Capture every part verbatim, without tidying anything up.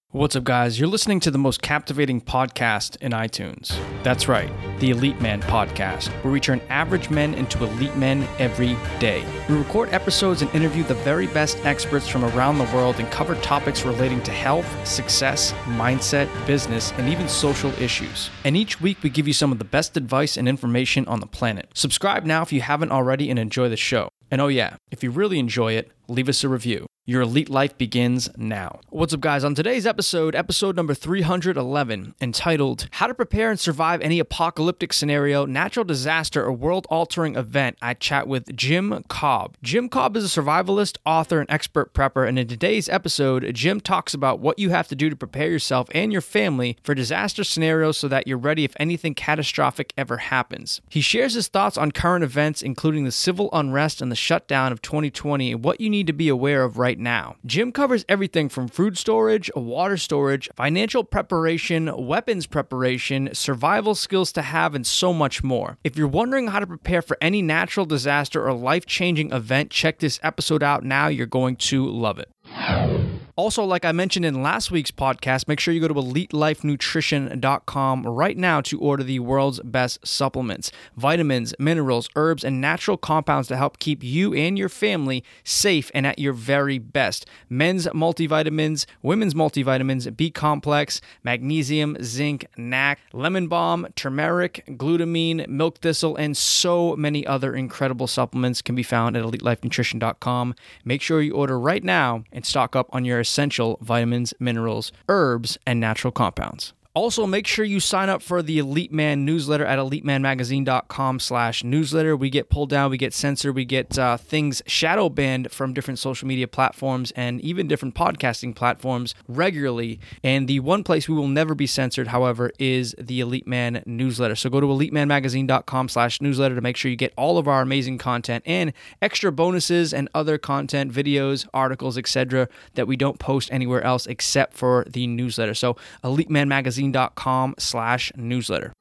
What's up, guys? You're listening to the most captivating podcast in iTunes. That's right, the Elite Man Podcast, where we turn average men into elite men every day. We record episodes and interview the very best experts from around the world and cover topics relating to health, success, mindset, business, and even social issues. And each week, we give you some of the best advice and information on the planet. Subscribe now if you haven't already and enjoy the show. And oh yeah, if you really enjoy it, leave us a review. Your elite life begins now. What's up, guys? On today's episode, episode number three hundred eleven, entitled How to Prepare and Survive Any Apocalyptic Scenario, Natural Disaster, or World-Altering Event, I chat with Jim Cobb. Jim Cobb is a survivalist, author, and expert prepper, and in today's episode, Jim talks about what you have to do to prepare yourself and your family for disaster scenarios so that you're ready if anything catastrophic ever happens. He shares his thoughts on current events, including the civil unrest and the shutdown of twenty twenty, and what you need to be aware of right now. Jim covers everything from food storage, water storage, financial preparation, weapons preparation, survival skills to have, and so much more. If you're wondering how to prepare for any natural disaster or life-changing event, check this episode out now. You're going to love it. Also, like I mentioned in last week's podcast, make sure you go to elite life nutrition dot com right now to order the world's best supplements, vitamins, minerals, herbs, and natural compounds to help keep you and your family safe and at your very best. Men's multivitamins, women's multivitamins, B-complex, magnesium, zinc, N A C, lemon balm, turmeric, glutamine, milk thistle, and so many other incredible supplements can be found at elite life nutrition dot com. Make sure you order right now and stock up on your essential vitamins, minerals, herbs, and natural compounds. Also, make sure you sign up for the Elite Man newsletter at elite man magazine dot com slash newsletter. We get pulled down, we get censored, we get uh, things shadow banned from different social media platforms and even different podcasting platforms regularly. And the one place we will never be censored, however, is the Elite Man newsletter. So go to elite man magazine dot com slash newsletter to make sure you get all of our amazing content and extra bonuses and other content, videos, articles, et cetera that we don't post anywhere else except for the newsletter. So elite man magazine dot com slash newsletter.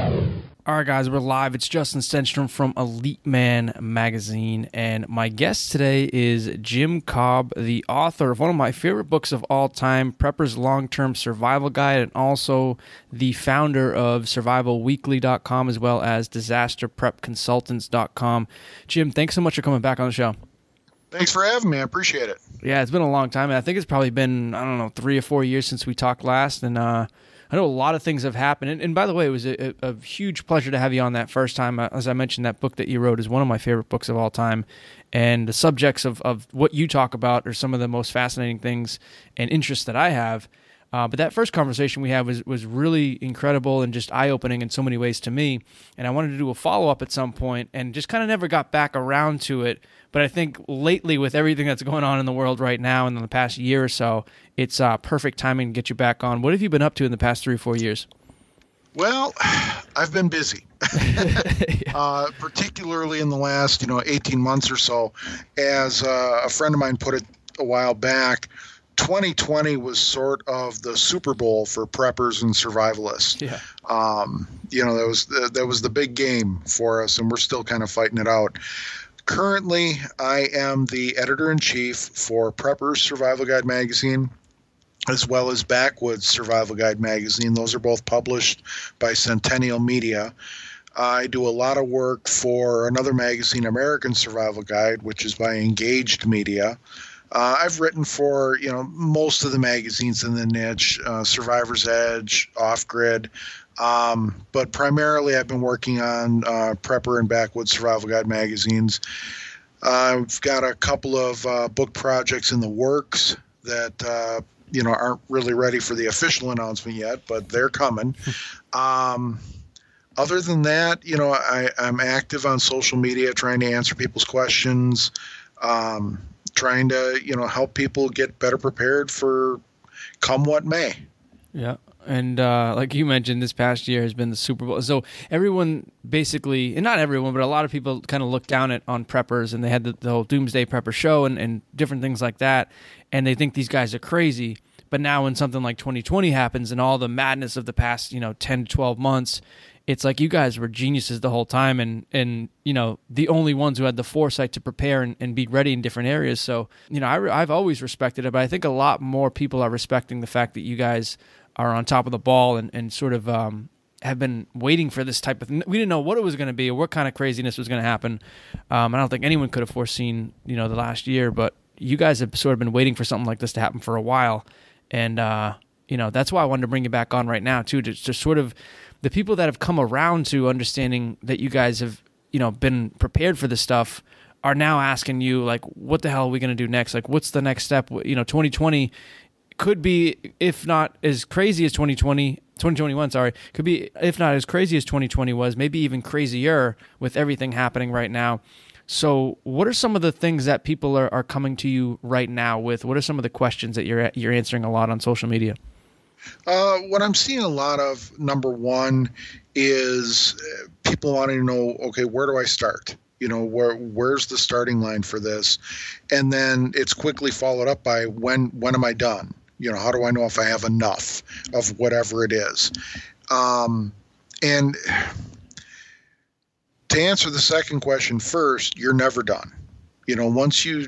All right, guys, we're live. It's Justin Stenstrom from Elite Man Magazine, and my guest today is Jim Cobb, the author of one of my favorite books of all time, Prepper's Long-Term Survival Guide, and also the founder of survival weekly dot com as well as disaster prep consultants dot com. Jim, thanks so much for coming back on the show. Thanks for having me. I appreciate it. Yeah, it's been a long time. I think it's probably been, I don't know, three or four years since we talked last, and uh, I know a lot of things have happened. And, and by the way, it was a, a huge pleasure to have you on that first time. Uh, as I mentioned, that book that you wrote is one of my favorite books of all time. And the subjects of, of what you talk about are some of the most fascinating things and interests that I have. Uh, but that first conversation we had was, was really incredible and just eye-opening in so many ways to me. And I wanted to do a follow-up at some point and just kind of never got back around to it. But I think lately, with everything that's going on in the world right now and in the past year or so, it's uh, perfect timing to get you back on. What have you been up to in the past three or four years? Well, I've been busy, yeah. uh, particularly in the last, you know, eighteen months or so. As uh, a friend of mine put it a while back, twenty twenty was sort of the Super Bowl for preppers and survivalists. Yeah. Um, you know, that was the, that was the big game for us, and we're still kind of fighting it out. Currently, I am the editor-in-chief for Prepper's Survival Guide magazine, as well as Backwoods Survival Guide magazine. Those are both published by Centennial Media. I do a lot of work for another magazine, American Survival Guide, which is by Engaged Media. Uh, I've written for, you know, most of the magazines in the niche, uh, Survivor's Edge, Off Grid, um, but primarily I've been working on uh, Prepper and Backwoods Survival Guide magazines. Uh, I've got a couple of uh, book projects in the works that, uh, you know, aren't really ready for the official announcement yet, but they're coming. um, other than that, you know, I, I'm active on social media trying to answer people's questions, um, trying to, you know, help people get better prepared for come what may. Yeah. And uh, like you mentioned, this past year has been the Super Bowl. So everyone basically, and not everyone, but a lot of people kind of look down at on preppers, and they had the, the whole Doomsday Prepper show and, and different things like that, and they think these guys are crazy. But now when something like twenty twenty happens and all the madness of the past, you know, ten to twelve months, it's like you guys were geniuses the whole time, and, and you know, the only ones who had the foresight to prepare and, and be ready in different areas. So, you know, I, I've always respected it, but I think a lot more people are respecting the fact that you guys are on top of the ball and, and sort of um, have been waiting for this type of thing. We didn't know what it was going to be or what kind of craziness was going to happen. Um, I don't think anyone could have foreseen, you know, the last year, but you guys have sort of been waiting for something like this to happen for a while. And, uh, you know, that's why I wanted to bring you back on right now, too, to just sort of the people that have come around to understanding that you guys have, you know, been prepared for this stuff are now asking you, like, what the hell are we going to do next? Like, what's the next step? You know, twenty twenty could be, if not as crazy as twenty twenty, twenty twenty-one, sorry, could be, if not as crazy as twenty twenty was, maybe even crazier with everything happening right now. So what are some of the things that people are, are coming to you right now with? What are some of the questions that you're you're answering a lot on social media? Uh, what I'm seeing a lot of, number one, is people wanting to know, okay, where do I start? You know, where where's the starting line for this? And then it's quickly followed up by when when am I done? You know, how do I know if I have enough of whatever it is? Um, and to answer the second question first, you're never done. You know, once you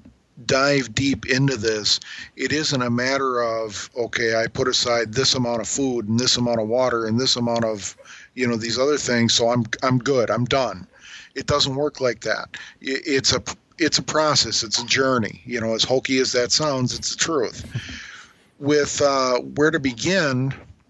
dive deep into this, it isn't a matter of, okay, I put aside this amount of food and this amount of water and this amount of, you know, these other things, so I'm I'm good, I'm done. It doesn't work like that. It's a it's a process, it's a journey. You know, as hokey as that sounds, it's the truth. With uh, where to begin,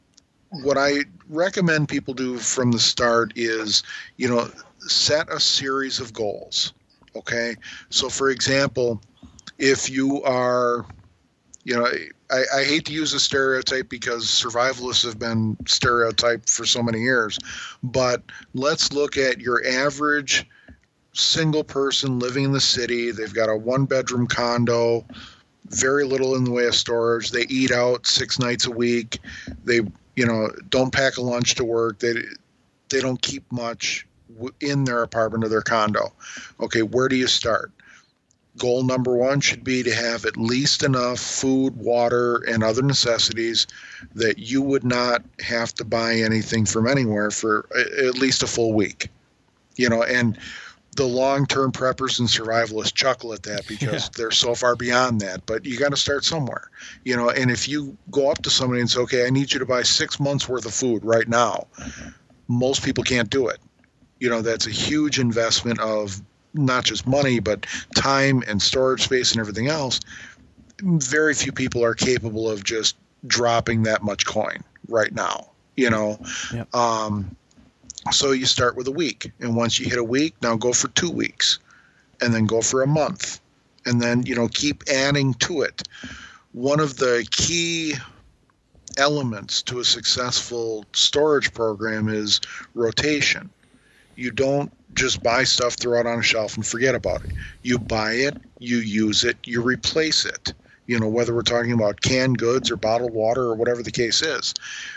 what I recommend people do from the start is, you know, set a series of goals. Okay, so for example, if you are, you know, I, I hate to use a stereotype because survivalists have been stereotyped for so many years, but let's look at your average single person living in the city. They've got a one bedroom condo, very little in the way of storage. They eat out six nights a week. They, you know, don't pack a lunch to work. They, they don't keep much in their apartment or their condo. Okay, where do you start? Goal number one should be to have at least enough food, water, and other necessities that you would not have to buy anything from anywhere for at least a full week. You know, and the long-term preppers and survivalists chuckle at that because yeah. they're so far beyond that. But you got to start somewhere. You know, and if you go up to somebody and say, okay, I need you to buy six months worth of food right now, most people can't do it. You know, that's a huge investment of not just money, but time and storage space and everything else. Very few people are capable of just dropping that much coin right now, you know. Yep. Um, so you start with a week. And once you hit a week, now go for two weeks. And then go for a month. And then, you know, keep adding to it. One of the key elements to a successful storage program is rotation. You don't just buy stuff, throw it on a shelf, and forget about it. You buy it, you use it, you replace it. You know, whether we're talking about canned goods or bottled water or whatever the case is.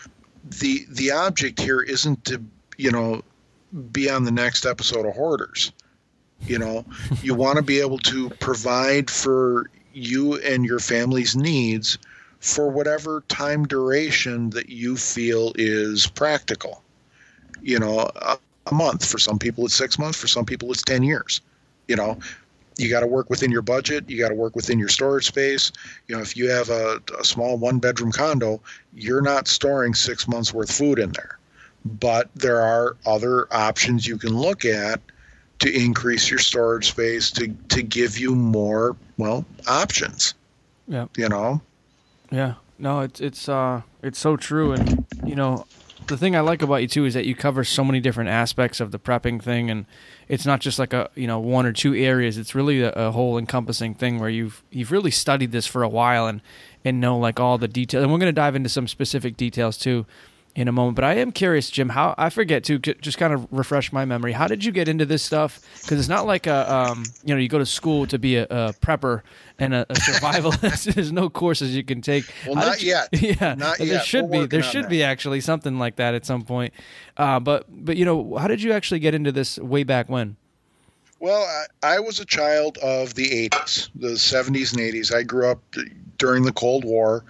The the object here isn't to, you know, be on the next episode of Hoarders. You know, you want to be able to provide for you and your family's needs for whatever time duration that you feel is practical. You know, a, a month. For some people it's six months. For some people it's ten years. You know, you got to work within your budget. You got to work within your storage space. You know, if you have a, a small one-bedroom condo, you're not storing six months worth of food in there. But there are other options you can look at to increase your storage space, to, to give you more, well, options. Yeah. You know? Yeah. No, it's it's uh it's so true. And you know, the thing I like about you too is that you cover so many different aspects of the prepping thing, and it's not just like a, you know, one or two areas. It's really a, a whole encompassing thing where you've you've really studied this for a while and and know like all the details. And we're going to dive into some specific details too in a moment. But I am curious, Jim, how, I forget to just kind of refresh my memory. How did you get into this stuff? Because it's not like a, um, you know, you go to school to be a, a prepper and a, a survivalist. There's no courses you can take. Well, how not you, yet. Yeah, not there yet. should We're be. There should that. be actually something like that at some point. Uh, but but you know, how did you actually get into this way back when? Well, I, I was a child of the eighties, the seventies and eighties. I grew up during the Cold War.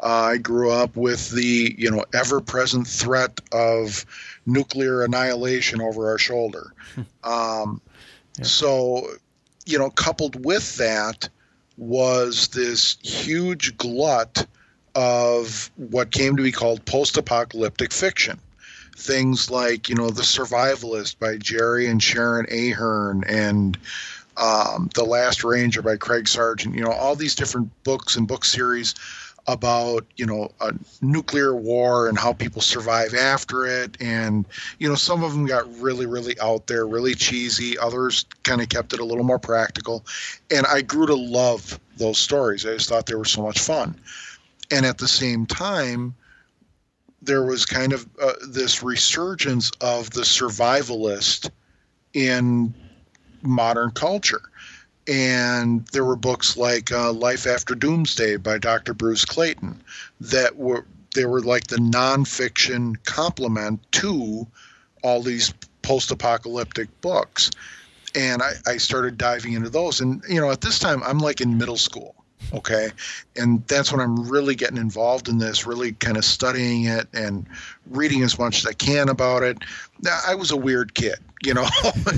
Uh, I grew up with the, you know, ever-present threat of nuclear annihilation over our shoulder. Um, yeah. So, you know, coupled with that was this huge glut of what came to be called post-apocalyptic fiction. Things like, you know, The Survivalist by Jerry and Sharon Ahern, and um, The Last Ranger by Craig Sargent. You know, all these different books and book series about, you know, a nuclear war and how people survive after it. And, you know, some of them got really, really out there, really cheesy. Others kind of kept it a little more practical. And I grew to love those stories. I just thought they were so much fun. And at the same time, there was kind of uh, this resurgence of the survivalist in modern culture. And there were books like uh, Life After Doomsday by Doctor Bruce Clayton that were, they were like the nonfiction complement to all these post-apocalyptic books. And I, I started diving into those. And, you know, at this time, I'm like in middle school. Okay. And that's when I'm really getting involved in this, really kind of studying it and reading as much as I can about it. Now, I was a weird kid, you know.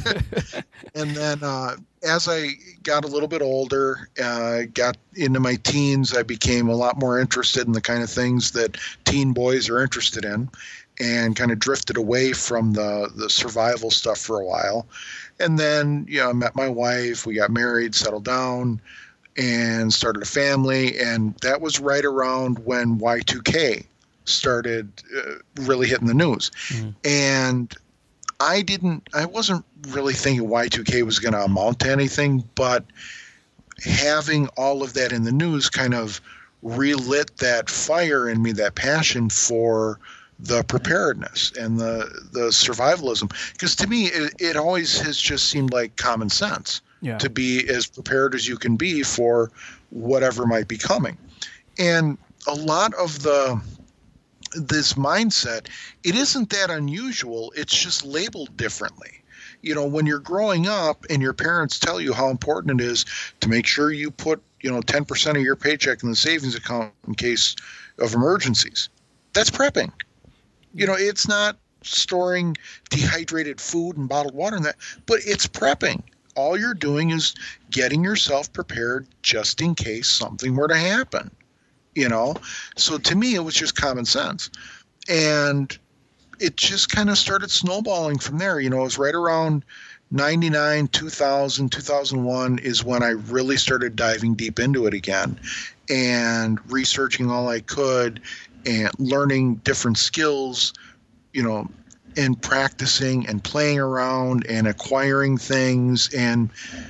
And then uh, as I got a little bit older, uh, got into my teens, I became a lot more interested in the kind of things that teen boys are interested in, and kind of drifted away from the, the survival stuff for a while. And then, you know, I met my wife, we got married, settled down, and started a family. And that was right around when Y two K started uh, really hitting the news. Mm. And I didn't, I wasn't really thinking Y two K was going to amount to anything, but having all of that in the news kind of relit that fire in me, that passion for the preparedness and the, the survivalism. Because to me, it, it always has just seemed like common sense. Yeah. To be as prepared as you can be for whatever might be coming. And a lot of the this mindset, it isn't that unusual. It's just labeled differently. You know, when you're growing up and your parents tell you how important it is to make sure you put, you know, ten percent of your paycheck in the savings account in case of emergencies, that's prepping. You know, it's not storing dehydrated food and bottled water and that, but it's prepping. All you're doing is getting yourself prepared just in case something were to happen, you know? So to me, it was just common sense. And it just kind of started snowballing from there. You know, it was right around ninety-nine, two thousand, two thousand one is when I really started diving deep into it again and researching all I could and learning different skills, you know, and practicing and playing around and acquiring things. And,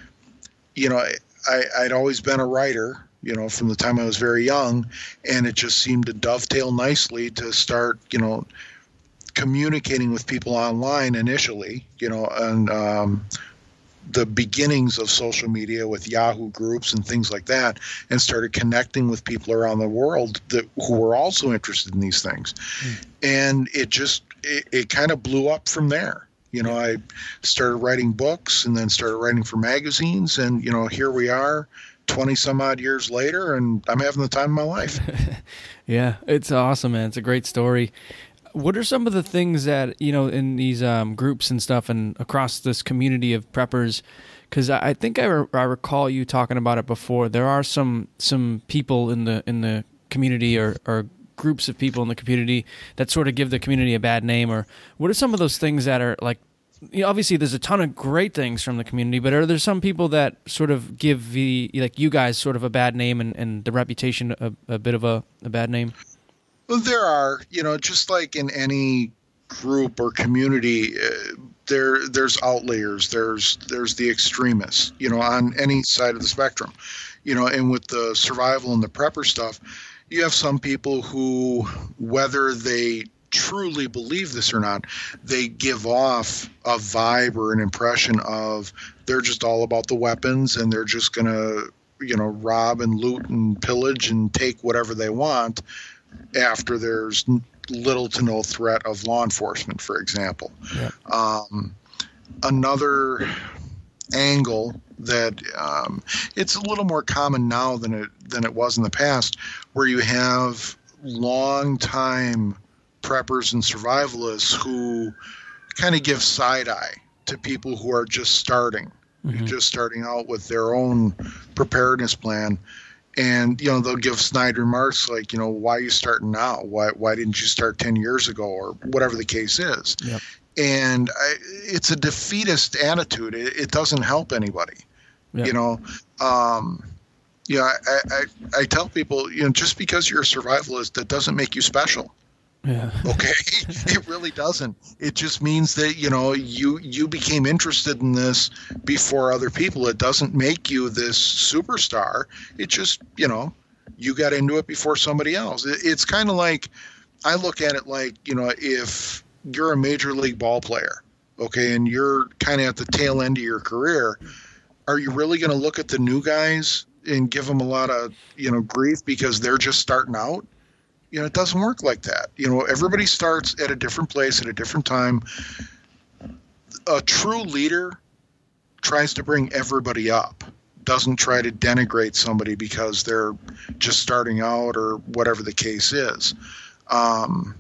you know, I, I'd always been a writer, you know, from the time I was very young, and it just seemed to dovetail nicely to start, you know, communicating with people online initially, you know, and um, the beginnings of social media with Yahoo groups and things like that, and started connecting with people around the world that who were also interested in these things. Mm. And it just, it, it kind of blew up from there. You know, I started writing books and then started writing for magazines, and, you know, here we are twenty some odd years later, and I'm having the time of my life. Yeah, it's awesome, man. It's a great story. What are some of the things that, you know, in these um, groups and stuff and across this community of preppers, because I, I think I, re- I recall you talking about it before, there are some some people in the in the community or, or groups of people in the community that sort of give the community a bad name? Or what are some of those things that are like, you know, obviously there's a ton of great things from the community, but are there some people that sort of give the, like you guys, sort of a bad name and, and the reputation a, a bit of a, a bad name? Well, there are, you know, just like in any group or community, uh, there there's outliers, there's there's the extremists, you know, on any side of the spectrum, you know, and with the survival and the prepper stuff, you have some people who, whether they truly believe this or not, they give off a vibe or an impression of they're just all about the weapons and they're just going to, you know, rob and loot and pillage and take whatever they want after there's little to no threat of law enforcement, for example. Yeah. Um, another angle that um, it's a little more common now than it than it was in the past, where you have long time preppers and survivalists who kind of give side eye to people who are just starting, mm-hmm. just starting out with their own preparedness plan. And, you know, they'll give snide remarks like, you know, why are you starting now? Why why didn't you start ten years ago, or whatever the case is? Yep. And I, it's a defeatist attitude. It, it doesn't help anybody, yep. you know. Um, you know, I, I, I tell people, you know, just because you're a survivalist, that doesn't make you special. Yeah. Okay. It really doesn't. It just means that, you know, you, you became interested in this before other people. It doesn't make you this superstar. It just, you know, you got into it before somebody else. It, it's kind of like, I look at it like, you know, if you're a major league ball player, okay, and you're kind of at the tail end of your career, are you really going to look at the new guys and give them a lot of, you know, grief because they're just starting out? You know, it doesn't work like that. You know, everybody starts at a different place at a different time. A true leader tries to bring everybody up, doesn't try to denigrate somebody because they're just starting out or whatever the case is. Um,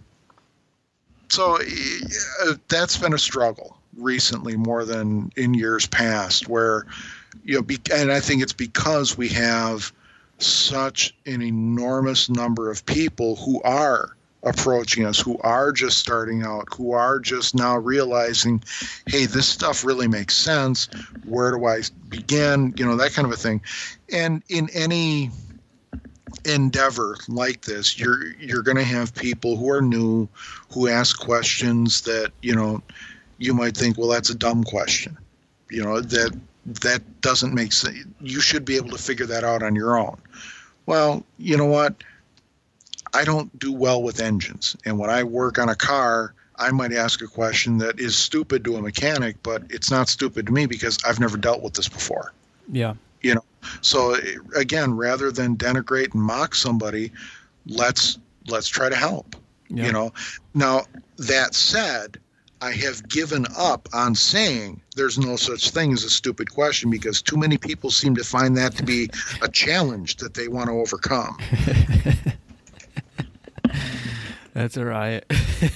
so uh, that's been a struggle recently more than in years past, where, you know, be, and I think it's because we have such an enormous number of people who are approaching us, who are just starting out, who are just now realizing, hey, this stuff really makes sense. Where do I begin? You know, that kind of a thing. And in any endeavor like this, you're you're going to have people who are new, who ask questions that, you know, you might think, well, that's a dumb question. You know, that that doesn't make sense. You should be able to figure that out on your own. Well, you know what? I don't do well with engines. And when I work on a car, I might ask a question that is stupid to a mechanic, but it's not stupid to me because I've never dealt with this before. Yeah. You know, so again, rather than denigrate and mock somebody, let's let's try to help. Yeah. You know. Now, that said, I have given up on saying there's no such thing as a stupid question because too many people seem to find that to be a challenge that they want to overcome. That's a riot.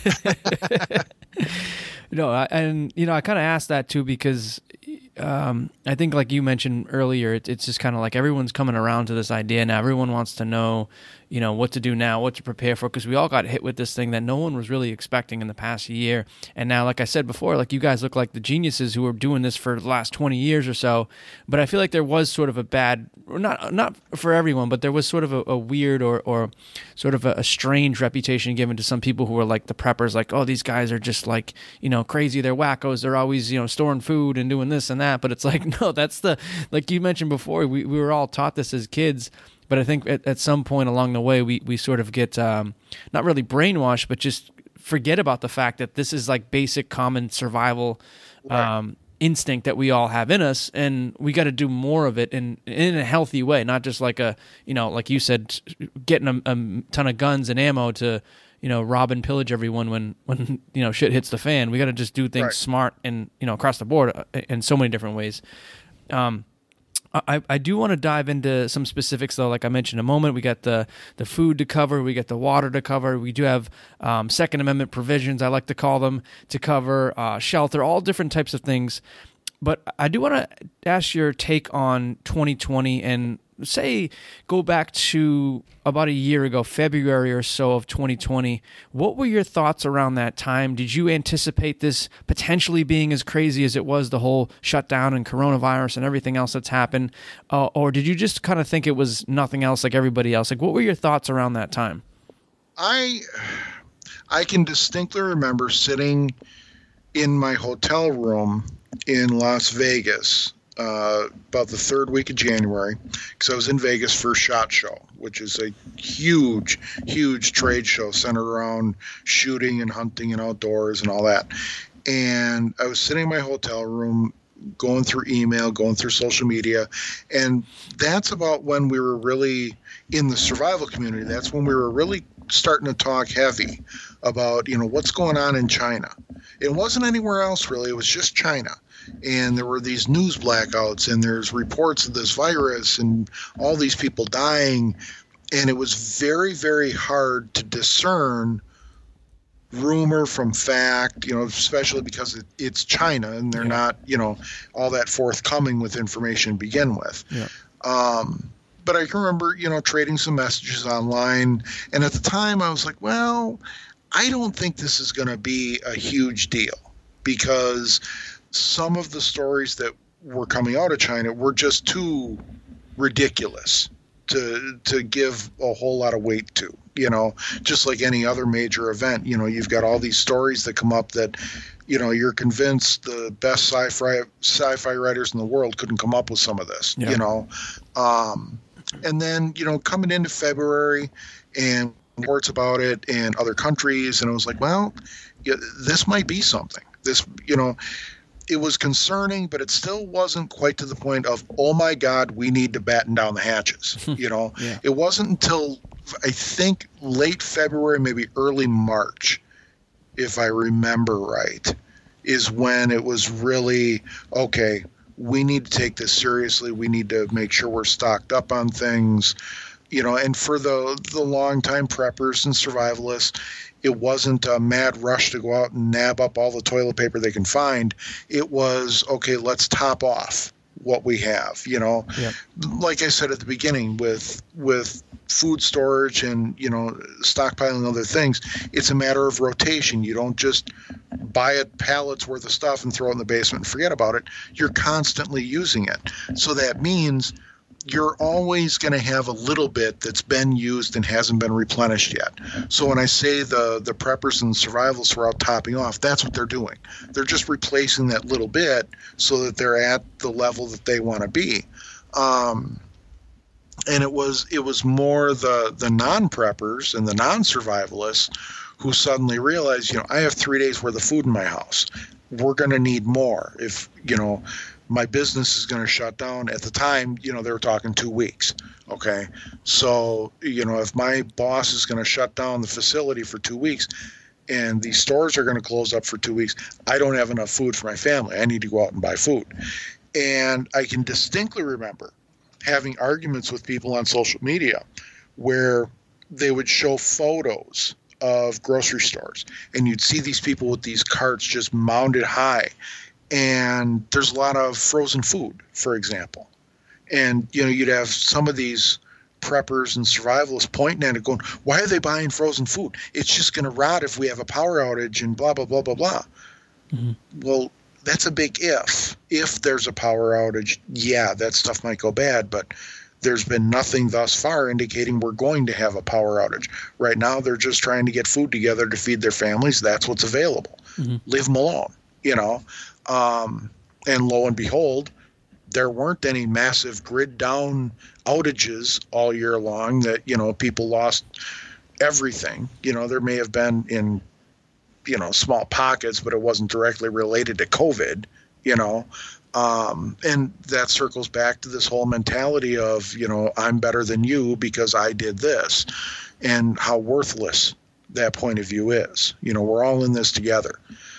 No, I, and, you know, I kind of asked that too because um, I think like you mentioned earlier, it, it's just kind of like everyone's coming around to this idea now. Everyone wants to know, you know, what to do now, what to prepare for, because we all got hit with this thing that no one was really expecting in the past year. And now, like I said before, like you guys look like the geniuses who were doing this for the last twenty years or so. But I feel like there was sort of a bad, or not not for everyone, but there was sort of a, a weird or, or sort of a, a strange reputation given to some people who were like the preppers, like, oh, these guys are just like, you know, crazy. They're wackos. They're always, you know, storing food and doing this and that. But it's like, no, that's the, like you mentioned before, we, we were all taught this as kids. But I think at, at some point along the way, we, we sort of get um, not really brainwashed, but just forget about the fact that this is like basic common survival um, right. instinct that we all have in us, and we got to do more of it in in a healthy way, not just like a, you know, like you said, getting a, a ton of guns and ammo to, you know, rob and pillage everyone when, when you know, shit hits the fan. We got to just do things right. smart and, you know, across the board in so many different ways. Um, I, I do want to dive into some specifics, though. Like I mentioned a moment, we got the, the food to cover, we got the water to cover, we do have um, Second Amendment provisions, I like to call them, to cover, uh, shelter, all different types of things. But I do want to ask your take on twenty twenty and say go back to about a year ago, February or so of twenty twenty. What were your thoughts around that time? Did you anticipate this potentially being as crazy as it was, the whole shutdown and coronavirus and everything else that's happened? Uh, or did you just kind of think it was nothing else like everybody else? Like, what were your thoughts around that time? I, I can distinctly remember sitting in my hotel room in Las Vegas Uh, about the third week of January, because I was in Vegas for SHOT Show, which is a huge, huge trade show centered around shooting and hunting and outdoors and all that. And I was sitting in my hotel room going through email, going through social media, and that's about when we were really in the survival community. That's when we were really starting to talk heavy about, you know, what's going on in China. It wasn't anywhere else really. It was just China. And there were these news blackouts, and there's reports of this virus and all these people dying. and it was very, very hard to discern rumor from fact, you know, especially because it, it's China and they're yeah. not, you know, all that forthcoming with information to begin with. Yeah. Um, but I can remember, you know, trading some messages online. And at the time I was like, well, I don't think this is going to be a huge deal, because some of the stories that were coming out of China were just too ridiculous to to give a whole lot of weight to. You know, just like any other major event, you know, you've got all these stories that come up that, you know, you're convinced the best sci-fi sci-fi writers in the world couldn't come up with some of this, yeah. you know. Um, and then, you know, coming into February and reports about it in other countries, and I was like, well, yeah, this might be something. This, you know, it was concerning, but it still wasn't quite to the point of, oh my God, we need to batten down the hatches. You know, yeah. It wasn't until I think late February, maybe early March, if I remember right, is when it was really, okay, we need to take this seriously. We need to make sure we're stocked up on things, you know, and for the, the longtime preppers and survivalists, it wasn't a mad rush to go out and nab up all the toilet paper they can find. It was, okay, let's top off what we have, you know. Yep. Like I said at the beginning, with with food storage and, you know, stockpiling other things, it's a matter of rotation. You don't just buy a pallet's worth of stuff and throw it in the basement and forget about it. You're constantly using it. So that means you're always going to have a little bit that's been used and hasn't been replenished yet. So when I say the the preppers and survivalists were out topping off, that's what they're doing. They're just replacing that little bit so that they're at the level that they want to be. Um, and it was it was more the the non-preppers and the non-survivalists who suddenly realized, you know, I have three days worth of food in my house. We're going to need more. If, you know, my business is going to shut down. At the time, you know, they were talking two weeks. Okay. So, you know, if my boss is going to shut down the facility for two weeks and the stores are going to close up for two weeks, I don't have enough food for my family. I need to go out and buy food. And I can distinctly remember having arguments with people on social media where they would show photos of grocery stores and you'd see these people with these carts just mounted high. And there's a lot of frozen food, for example. And, you know, you'd have some of these preppers and survivalists pointing at it going, why are they buying frozen food? It's just going to rot if we have a power outage and blah, blah, blah, blah, blah. Mm-hmm. Well, that's a big if. If there's a power outage, yeah, that stuff might go bad, but there's been nothing thus far indicating we're going to have a power outage. Right now, they're just trying to get food together to feed their families. That's what's available. Mm-hmm. Leave them alone, you know. Um, and lo and behold, there weren't any massive grid down outages all year long that, you know, people lost everything. You know, there may have been in, you know, small pockets, but it wasn't directly related to COVID, you know. Um, and that circles back to this whole mentality of, you know, I'm better than you because I did this, and how worthless that point of view is. You know, we're all in this together.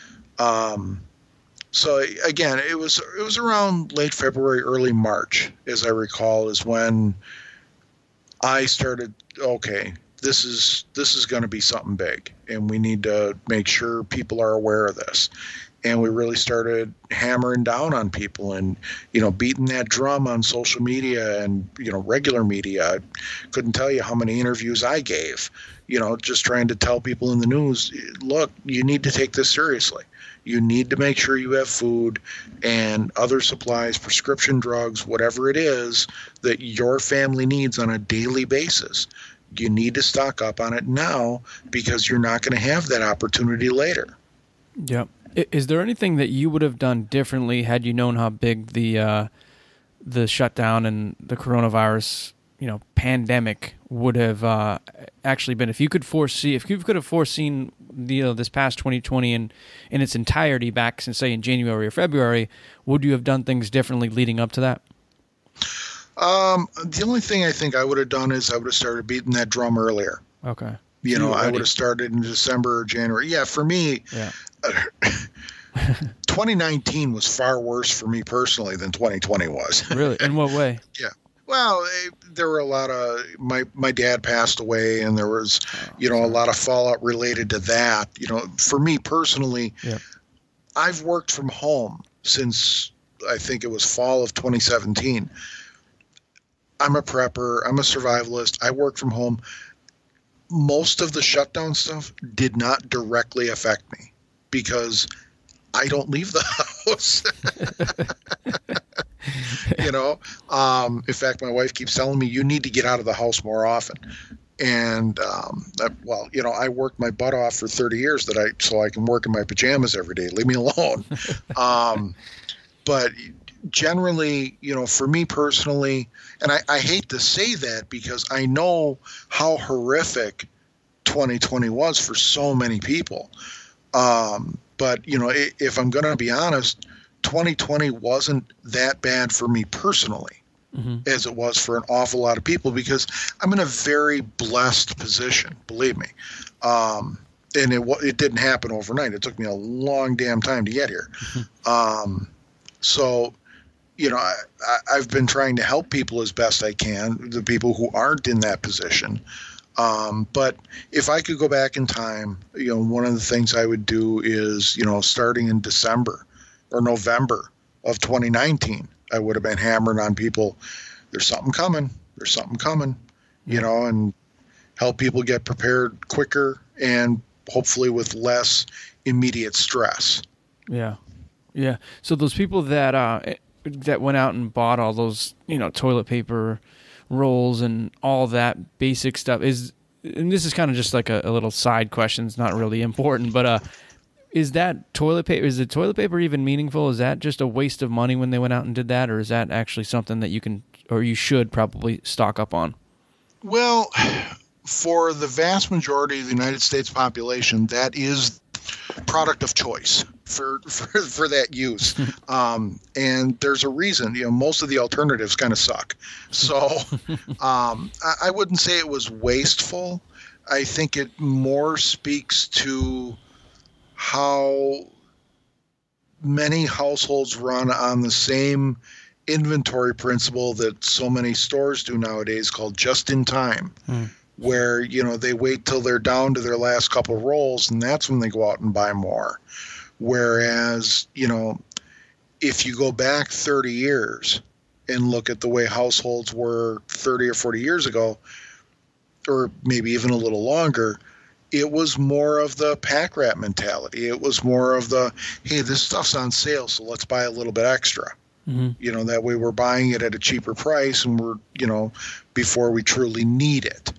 Um, So again, it was it was around late February, early March, as I recall, is when I started. Okay, this is this is going to be something big, and we need to make sure people are aware of this. And we really started hammering down on people, and you know, beating that drum on social media and you know, regular media. I couldn't tell you how many interviews I gave. You know, just trying to tell people in the news, look, you need to take this seriously. You need to make sure you have food and other supplies, prescription drugs, whatever it is that your family needs on a daily basis. You need to stock up on it now because you're not going to have that opportunity later. Yep. Is there anything that you would have done differently had you known how big the uh, the shutdown and the coronavirus, you know, pandemic would have uh, actually been? If you could foresee, if you could have foreseen, you know, this past twenty twenty in, in its entirety back since, say, in January or February, would you have done things differently leading up to that? Um, the only thing I think I would have done is I would have started beating that drum earlier. Okay. You know, I would have started in December or January. Yeah, for me, yeah. uh, twenty nineteen was far worse for me personally than twenty twenty was. Really? In what way? Yeah. Well, there were a lot of my my dad passed away, and there was, oh, you know, sorry. a lot of fallout related to that. You know, for me personally, yeah. I've worked from home since I think it was fall of twenty seventeen. I'm a prepper. I'm a survivalist. I work from home. Most of the shutdown stuff did not directly affect me because I don't leave the house. You know, um, in fact, my wife keeps telling me you need to get out of the house more often. And um, I, well, you know, I worked my butt off for thirty years that I so I can work in my pajamas every day. Leave me alone. um, but generally, you know, for me personally, and I, I hate to say that because I know how horrific twenty twenty was for so many people. Um, but, you know, if I'm going to be honest, twenty twenty wasn't that bad for me personally mm-hmm. as it was for an awful lot of people because I'm in a very blessed position, believe me. Um, and it it didn't happen overnight. It took me a long damn time to get here. Mm-hmm. Um, so, you know, I, I, I've been trying to help people as best I can, the people who aren't in that position. Um, but if I could go back in time, you know, one of the things I would do is, you know, starting in December or November of twenty nineteen, I would have been hammering on people, there's something coming, there's something coming, you yeah. know, and help people get prepared quicker and hopefully with less immediate stress. Yeah. Yeah. So those people that, uh, that went out and bought all those, you know, toilet paper rolls and all that basic stuff is, and this is kind of just like a, a little side question. It's not really important, but, uh, is that toilet paper, is the toilet paper even meaningful? Is that just a waste of money when they went out and did that? Or is that actually something that you can, or you should probably stock up on? Well, for the vast majority of the United States population, that is product of choice for for, for that use. Um, and there's a reason, you know, most of the alternatives kind of suck. So um, I, I wouldn't say it was wasteful. I think it more speaks to how many households run on the same inventory principle that so many stores do nowadays called just in time. Hmm. Where, you know, they wait till they're down to their last couple of rolls and that's when they go out and buy more. Whereas, you know, if you go back thirty years and look at the way households were thirty or forty years ago, or maybe even a little longer, it was more of the pack rat mentality. It was more of the, hey, this stuff's on sale, so let's buy a little bit extra. Mm-hmm. You know, that way we're buying it at a cheaper price and we're, you know, before we truly need it.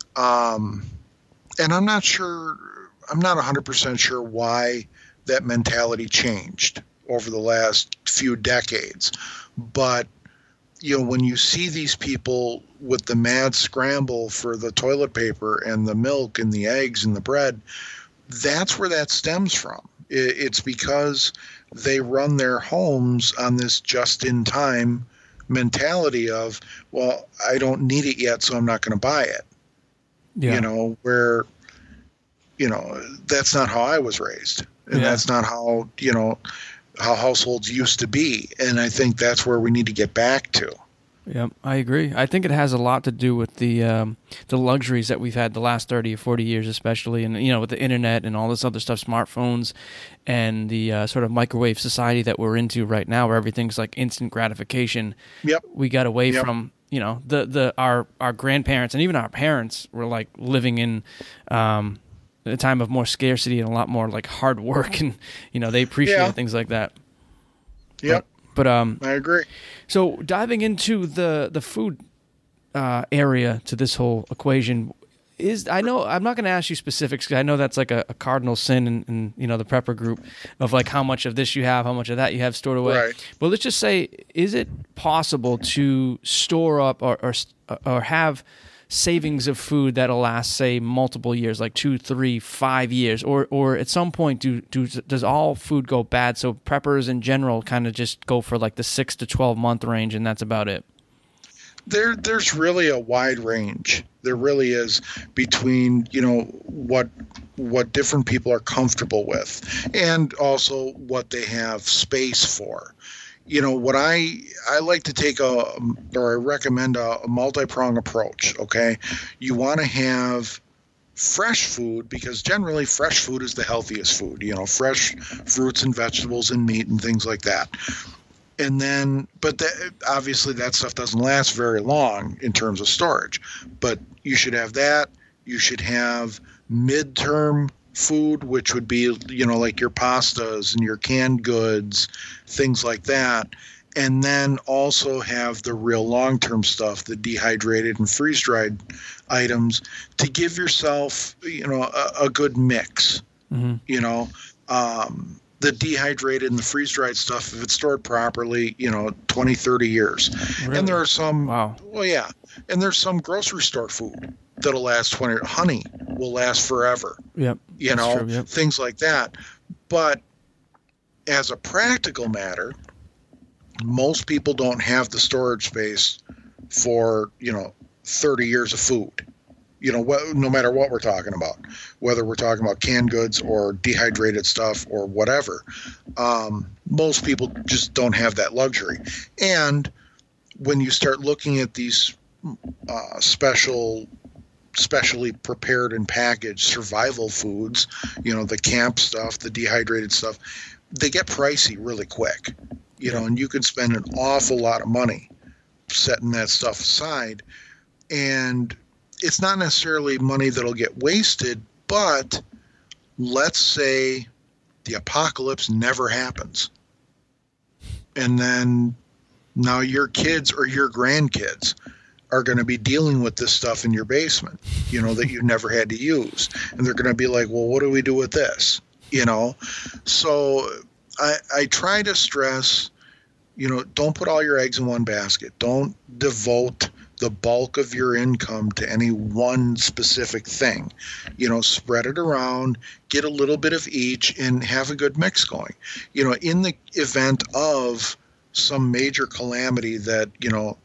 Um, and I'm not sure, I'm not one hundred percent sure why that mentality changed over the last few decades. But, you know, when you see these people with the mad scramble for the toilet paper and the milk and the eggs and the bread, that's where that stems from. It's because they run their homes on this just-in-time mentality of, well, I don't need it yet, so I'm not going to buy it. Yeah. You know, where, you know, that's not how I was raised. And yeah. that's not how, you know, how households used to be. And I think that's where we need to get back to. Yeah, I agree. I think it has a lot to do with the um, the luxuries that we've had the last thirty or forty years, especially, and, you know, with the internet and all this other stuff, smartphones, and the uh, sort of microwave society that we're into right now, where everything's like instant gratification. Yep. We got away yep. from, you know, the the our our grandparents and even our parents were like living in um, a time of more scarcity and a lot more like hard work, and, you know, they appreciate yeah. things like that. Yep. But, But um, I agree. So diving into the the food uh, area to this whole equation is, I know I'm not going to ask you specifics because I know that's like a, a cardinal sin in, in, you know, the prepper group of like how much of this you have, how much of that you have stored away. Right. But let's just say, is it possible to store up or or, or have savings of food that'll last, say, multiple years, like two, three, five years, or or at some point do, do does all food go bad? So preppers in general kind of just go for like the six to twelve month range, and that's about it. There, there's really a wide range. There really is between, you know, what what different people are comfortable with, and also what they have space for. you know, what I I like to take a or I recommend a, a multi-prong approach. Okay, you want to have fresh food because generally fresh food is the healthiest food. You know, fresh fruits and vegetables and meat and things like that. And then, but that, obviously that stuff doesn't last very long in terms of storage. But you should have that. You should have midterm food, which would be, you know, like your pastas and your canned goods, things like that. And then also have the real long-term stuff, the dehydrated and freeze-dried items, to give yourself, you know, a, a good mix. Mm-hmm. You know, um, the dehydrated and the freeze-dried stuff, if it's stored properly, you know, twenty, thirty years. Really? And there are some, wow. well, yeah, and there's some grocery store food that'll last twenty. Honey will last forever. Yep. You know, true, yep. things like that. But as a practical matter, most people don't have the storage space for, you know, thirty years of food. You know, wh- no matter what we're talking about, whether we're talking about canned goods or dehydrated stuff or whatever, um, most people just don't have that luxury. And when you start looking at these uh, special, specially prepared and packaged survival foods, you know, the camp stuff, the dehydrated stuff, they get pricey really quick. You know, and you can spend an awful lot of money setting that stuff aside. And it's not necessarily money that'll get wasted, but let's say the apocalypse never happens. And then now your kids or your grandkids are going to be dealing with this stuff in your basement, you know, that you never had to use. And they're going to be like, well, what do we do with this? You know, so I, I try to stress, you know, don't put all your eggs in one basket. Don't devote the bulk of your income to any one specific thing. You know, spread it around, get a little bit of each, and have a good mix going. You know, in the event of some major calamity that, you know,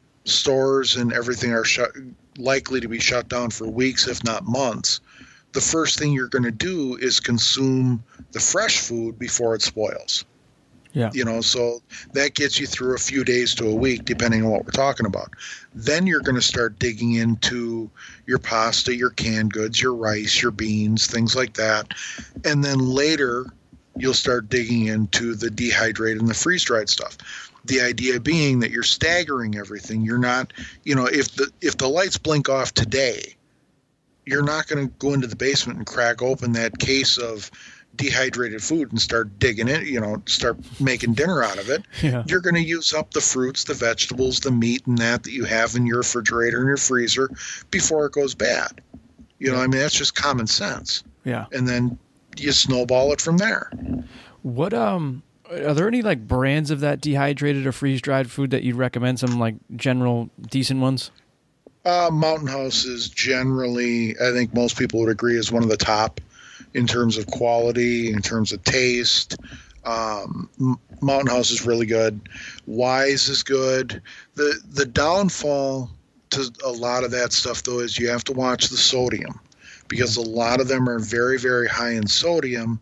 stores and everything are shut, likely to be shut down for weeks, if not months, the first thing you're going to do is consume the fresh food before it spoils. Yeah. You know, so that gets you through a few days to a week, depending on what we're talking about. Then you're going to start digging into your pasta, your canned goods, your rice, your beans, things like that. And then later you'll start digging into the dehydrated and the freeze-dried stuff. The idea being that you're staggering everything. You're not, you know, if the if the lights blink off today, you're not going to go into the basement and crack open that case of dehydrated food and start digging it, you know, start making dinner out of it. Yeah. You're going to use up the fruits, the vegetables, the meat and that that you have in your refrigerator and your freezer before it goes bad. You know, I mean, that's just common sense. Yeah. And then you snowball it from there. What, um, are there any like brands of that dehydrated or freeze-dried food that you'd recommend, some like general decent ones? Uh, Mountain House is generally, I think most people would agree, is one of the top in terms of quality, in terms of taste. Um, Mountain House is really good. Wise is good. The the downfall to a lot of that stuff, though, is you have to watch the sodium, because a lot of them are very, very high in sodium,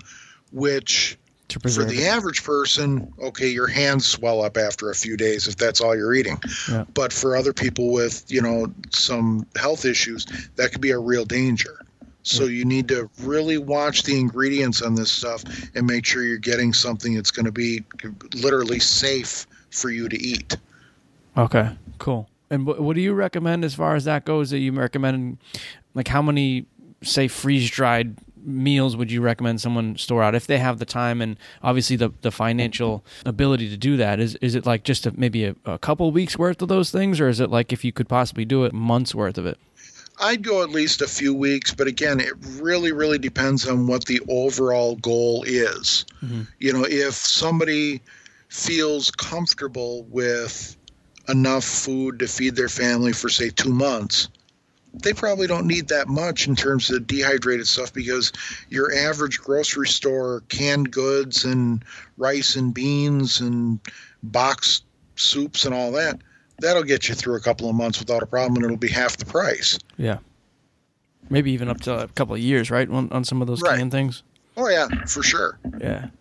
which for the average person, okay, your hands swell up after a few days if that's all you're eating. Yeah. But for other people with, you know, some health issues, that could be a real danger. So you need to really watch the ingredients on this stuff and make sure you're getting something that's going to be literally safe for you to eat. Okay, cool. And what do you recommend as far as that goes? That you recommend, like, how many, say, freeze-dried meals would you recommend someone store out if they have the time and obviously the, the financial ability to do that? Is is it like just a, maybe a, a couple weeks worth of those things, or is it like if you could possibly do it, months worth of it? I'd go at least a few weeks, but again, it really, really depends on what the overall goal is. Mm-hmm. You know, if somebody feels comfortable with enough food to feed their family for, say, two months, they probably don't need that much in terms of dehydrated stuff, because your average grocery store canned goods and rice and beans and boxed soups and all that, that'll get you through a couple of months without a problem, and it'll be half the price. Yeah. Maybe even up to a couple of years, right, on, on some of those right. canned things? Oh, yeah, for sure. Yeah.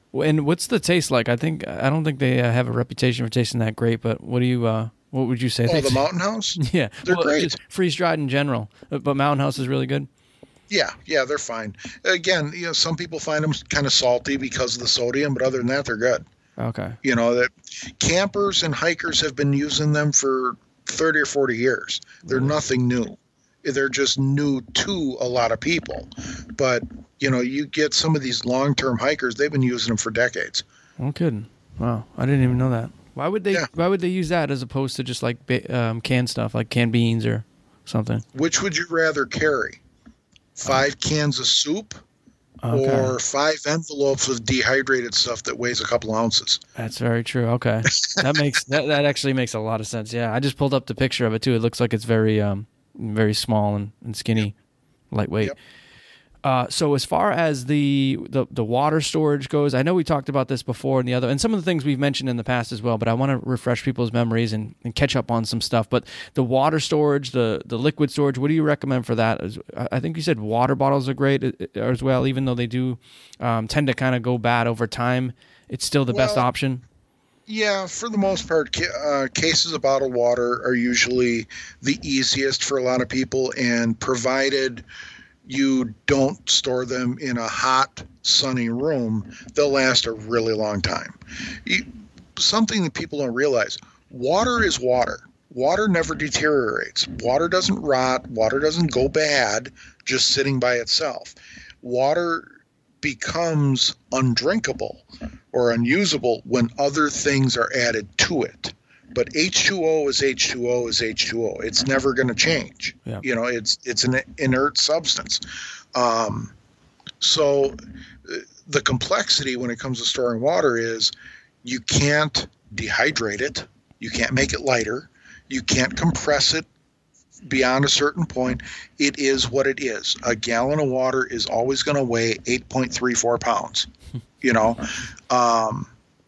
And what's the taste like? I think I don't think they uh, have a reputation for tasting that great. But what do you? Uh, what would you say? Oh, the Mountain House? Yeah, they're well, great. Just freeze dried in general, but Mountain House is really good. Yeah, yeah, they're fine. Again, you know, some people find them kind of salty because of the sodium, but other than that, they're good. Okay. You know, that campers and hikers have been using them for thirty or forty years. They're Really? nothing new. They're just new to a lot of people. But, you know, you get some of these long-term hikers, they've been using them for decades. No kidding. Wow, I didn't even know that. Why would they? Yeah. Why would they use that as opposed to just like ba- um, canned stuff, like canned beans or something? Which would you rather carry? Five cans of soup Okay. or five envelopes of dehydrated stuff that weighs a couple ounces? That's very true. Okay, that makes that that actually makes a lot of sense. Yeah, I just pulled up the picture of it too. It looks like it's very um very small and, and skinny, lightweight. Yep. Uh, so as far as the, the the water storage goes, I know we talked about this before and the other, and some of the things we've mentioned in the past as well. But I want to refresh people's memories and, and catch up on some stuff. But the water storage, the the liquid storage, what do you recommend for that? As- I think you said water bottles are great uh, as well, even though they do um, tend to kind of go bad over time. It's still the best Well, option. Yeah, for the most part, ca- uh, cases of bottled water are usually the easiest for a lot of people, and provided you don't store them in a hot, sunny room, they'll last a really long time. You, something that people don't realize, water is water. Water never deteriorates. Water doesn't rot. Water doesn't go bad just sitting by itself. Water becomes undrinkable or unusable when other things are added to it. But H two O is H two O is H two O. It's never going to change. Yeah. You know, it's it's an inert substance. Um, so uh, the complexity when it comes to storing water is you can't dehydrate it. You can't make it lighter. You can't compress it beyond a certain point. It is what it is. A gallon of water is always going to weigh eight point three four pounds. You know, um,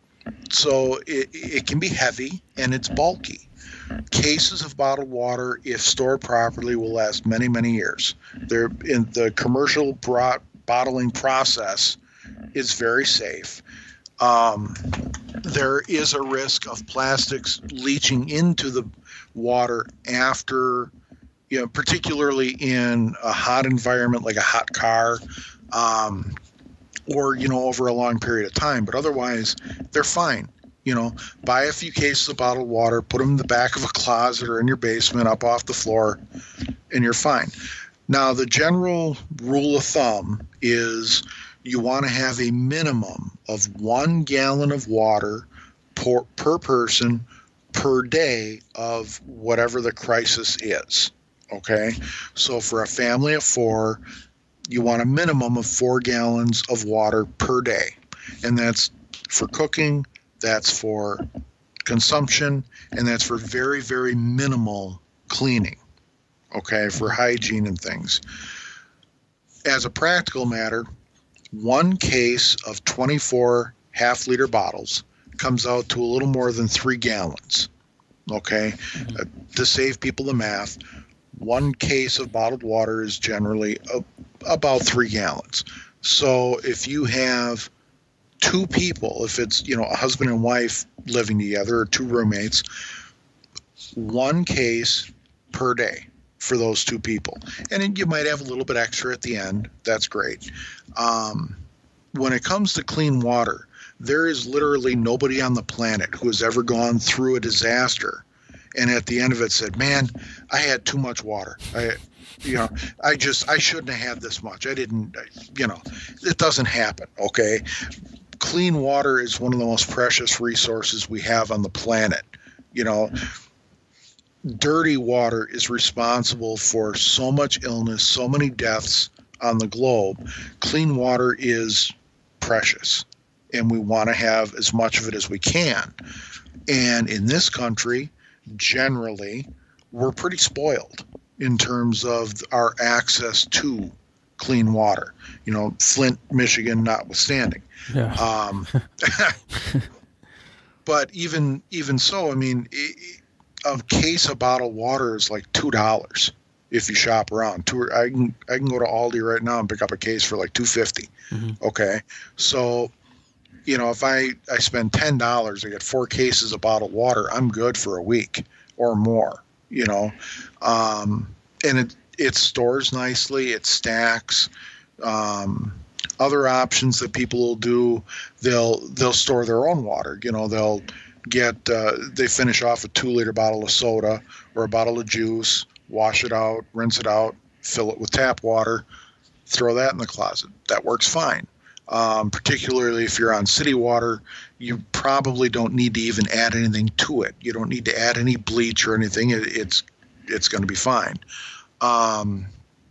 so it, it can be heavy and it's bulky. Cases of bottled water, if stored properly, will last many, many years. They're in the commercial bro- bottling process is very safe. Um, there is a risk of plastics leaching into the water after, you know, particularly in a hot environment like a hot car, um, or, you know, over a long period of time. But otherwise, they're fine. You know, buy a few cases of bottled water, put them in the back of a closet or in your basement up off the floor, and you're fine. Now, the general rule of thumb is you want to have a minimum of one gallon of water per, per person per day of whatever the crisis is. Okay? So for a family of four, you want a minimum of four gallons of water per day. And that's for cooking, that's for consumption, and that's for very, very minimal cleaning. Okay? For hygiene and things. As a practical matter, one case of twenty-four half-liter bottles comes out to a little more than three gallons. Okay? Mm-hmm. Uh, to save people the math, one case of bottled water is generally a, about three gallons. So if you have two people, if it's, you know, a husband and wife living together or two roommates, one case per day for those two people. And then you might have a little bit extra at the end. That's great. Um, when it comes to clean water, there is literally nobody on the planet who has ever gone through a disaster and at the end of it said, man, I had too much water. I, you know, I just, I shouldn't have had this much. I didn't, you know, it doesn't happen. Okay. Clean water is one of the most precious resources we have on the planet. You know, dirty water is responsible for so much illness, so many deaths on the globe. Clean water is precious, and we want to have as much of it as we can. And in this country, generally, we're pretty spoiled in terms of our access to clean water. You know, Flint, Michigan notwithstanding. Yeah. Um, but even even so, I mean, a case of bottled water is like two dollars if you shop around. Two, I can I can go to Aldi right now and pick up a case for like two fifty. Mm-hmm. Okay, so You know, if I, I spend ten dollars, I get four cases of bottled water, I'm good for a week or more, you know. Um, and it, it stores nicely, it stacks. Um, other options that people will do, they'll they'll store their own water. You know, they'll get uh, they finish off a two liter bottle of soda or a bottle of juice, wash it out, rinse it out, fill it with tap water, throw that in the closet. That works fine. Um, particularly if you're on city water, you probably don't need to even add anything to it. You don't need to add any bleach or anything. It, it's it's going to be fine. Um,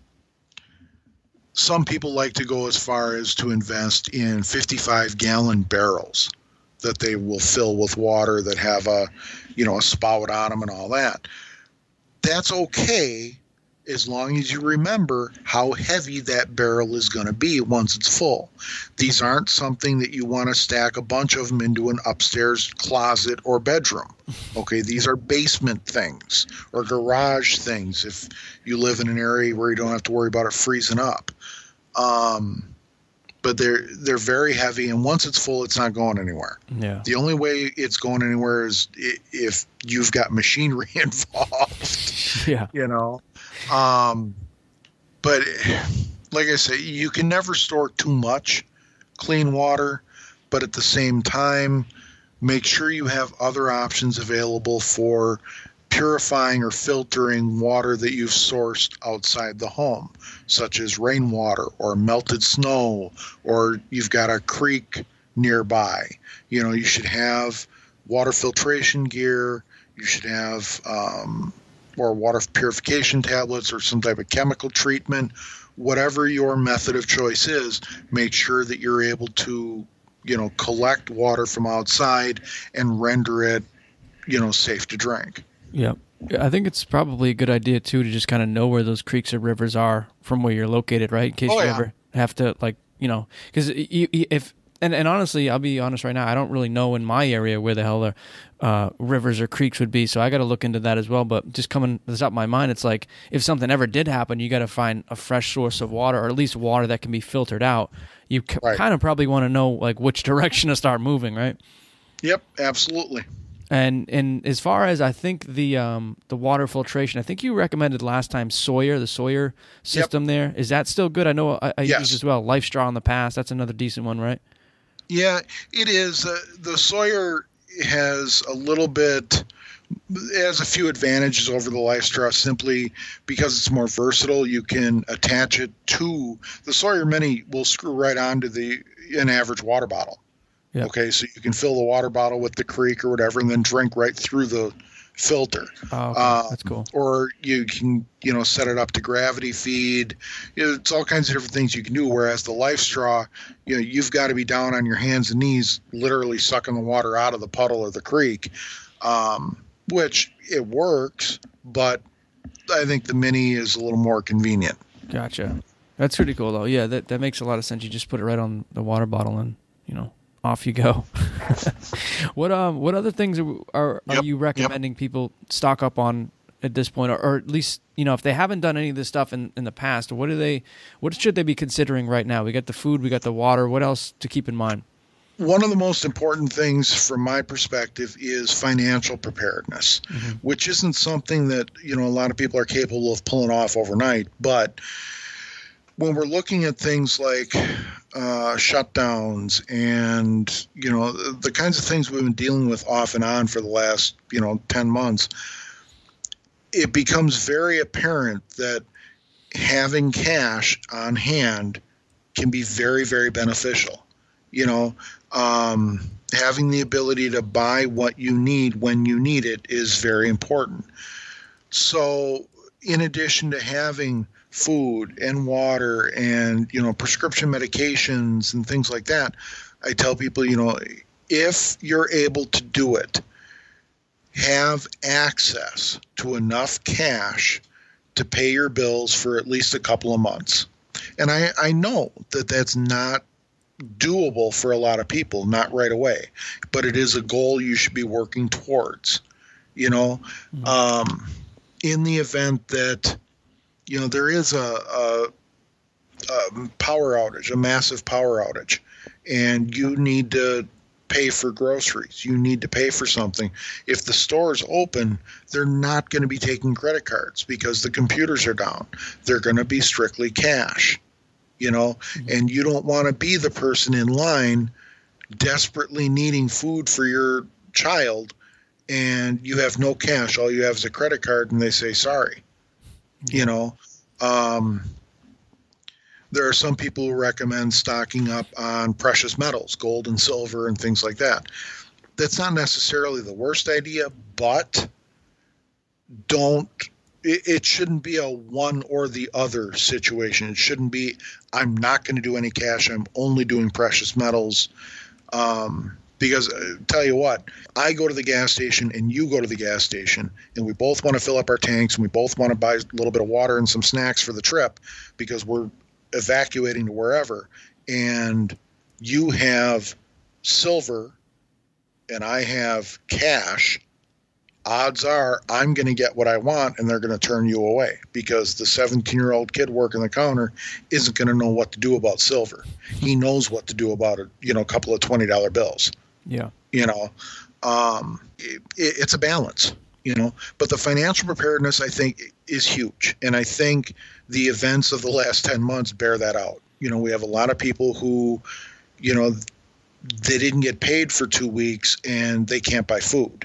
some people like to go as far as to invest in fifty-five gallon barrels that they will fill with water that have a, you know, a spout on them and all that. That's okay, as long as you remember how heavy that barrel is going to be once it's full. These aren't something that you want to stack a bunch of them into an upstairs closet or bedroom. Okay, these are basement things or garage things if you live in an area where you don't have to worry about it freezing up. Um, but they're they're very heavy, and once it's full, it's not going anywhere. Yeah. The only way it's going anywhere is if you've got machinery involved. Yeah. You know. Um, but like I say, you can never store too much clean water, but at the same time, make sure you have other options available for purifying or filtering water that you've sourced outside the home, such as rainwater or melted snow, or you've got a creek nearby. You know, you should have water filtration gear. You should have um, or water purification tablets or some type of chemical treatment. Whatever your method of choice is, make sure that you're able to, you know, collect water from outside and render it, you know, safe to drink. Yeah. I think it's probably a good idea, too, to just kind of know where those creeks or rivers are from where you're located, right? In case oh, you yeah. ever have to, like, you know, because if, and, and honestly, I'll be honest right now, I don't really know in my area where the hell the uh, rivers or creeks would be, so I got to look into that as well. But just coming to the top of my mind, it's like if something ever did happen, you got to find a fresh source of water, or at least water that can be filtered out. You c- right. kind of probably want to know, like, which direction to start moving, right? Yep, absolutely. And and as far as I think the um, the water filtration, I think you recommended last time Sawyer, the Sawyer system. Yep. There is that still good? I know I, I yes. used as well LifeStraw in the past. That's another decent one, right? Yeah, it is. Uh, the Sawyer has a little bit, it has a few advantages over the LifeStraw simply because it's more versatile. You can attach it to the Sawyer Mini. Will screw right onto the an average water bottle. Yep. Okay, so you can fill the water bottle with the creek or whatever, and then drink right through the filter. Oh, okay. uh, That's cool. Or you can, you know, set it up to gravity feed. You know, it's all kinds of different things you can do. Whereas the LifeStraw, you know, you've got to be down on your hands and knees, literally sucking the water out of the puddle or the creek, um, which it works, but I think the Mini is a little more convenient. Gotcha. That's pretty cool, though. Yeah, that that makes a lot of sense. You just put it right on the water bottle, and you know. Off you go. What um what other things are are, are yep, you recommending yep. people stock up on at this point, or, or at least, you know, if they haven't done any of this stuff in, in the past, what do they what should they be considering right now? We got the food, we got the water. What else to keep in mind? One of the most important things from my perspective is financial preparedness, mm-hmm. which isn't something that, you know, a lot of people are capable of pulling off overnight, but when we're looking at things like uh, shutdowns and, you know, the, the kinds of things we've been dealing with off and on for the last, you know, ten months, it becomes very apparent that having cash on hand can be very, very beneficial. You know, um, having the ability to buy what you need when you need it is very important. So in addition to having food and water and, you know, prescription medications and things like that, I tell people, you know, if you're able to do it, have access to enough cash to pay your bills for at least a couple of months. And I, I know that that's not doable for a lot of people, not right away, but it is a goal you should be working towards, you know, mm-hmm. um, in the event that, you know, there is a, a a power outage, a massive power outage, and you need to pay for groceries, you need to pay for something. If the store's open, they're not going to be taking credit cards because the computers are down. They're going to be strictly cash, you know, mm-hmm. and you don't want to be the person in line desperately needing food for your child and you have no cash. All you have is a credit card and they say, sorry, mm-hmm. you know. Um, There are some people who recommend stocking up on precious metals, gold and silver and things like that. That's not necessarily the worst idea, but don't, it, it shouldn't be a one or the other situation. It shouldn't be, I'm not going to do any cash, I'm only doing precious metals. Um, because uh, tell you what, I go to the gas station and you go to the gas station and we both want to fill up our tanks and we both want to buy a little bit of water and some snacks for the trip because we're evacuating to wherever, and you have silver and I have cash, odds are I'm going to get what I want and they're going to turn you away because the seventeen-year-old kid working the counter isn't going to know what to do about silver. He knows what to do about it, you know, a couple of twenty dollar bills. Yeah. You know, um, it, it's a balance, you know, but the financial preparedness, I think, is huge. And I think the events of the last ten months bear that out. You know, we have a lot of people who, you know, they didn't get paid for two weeks and they can't buy food.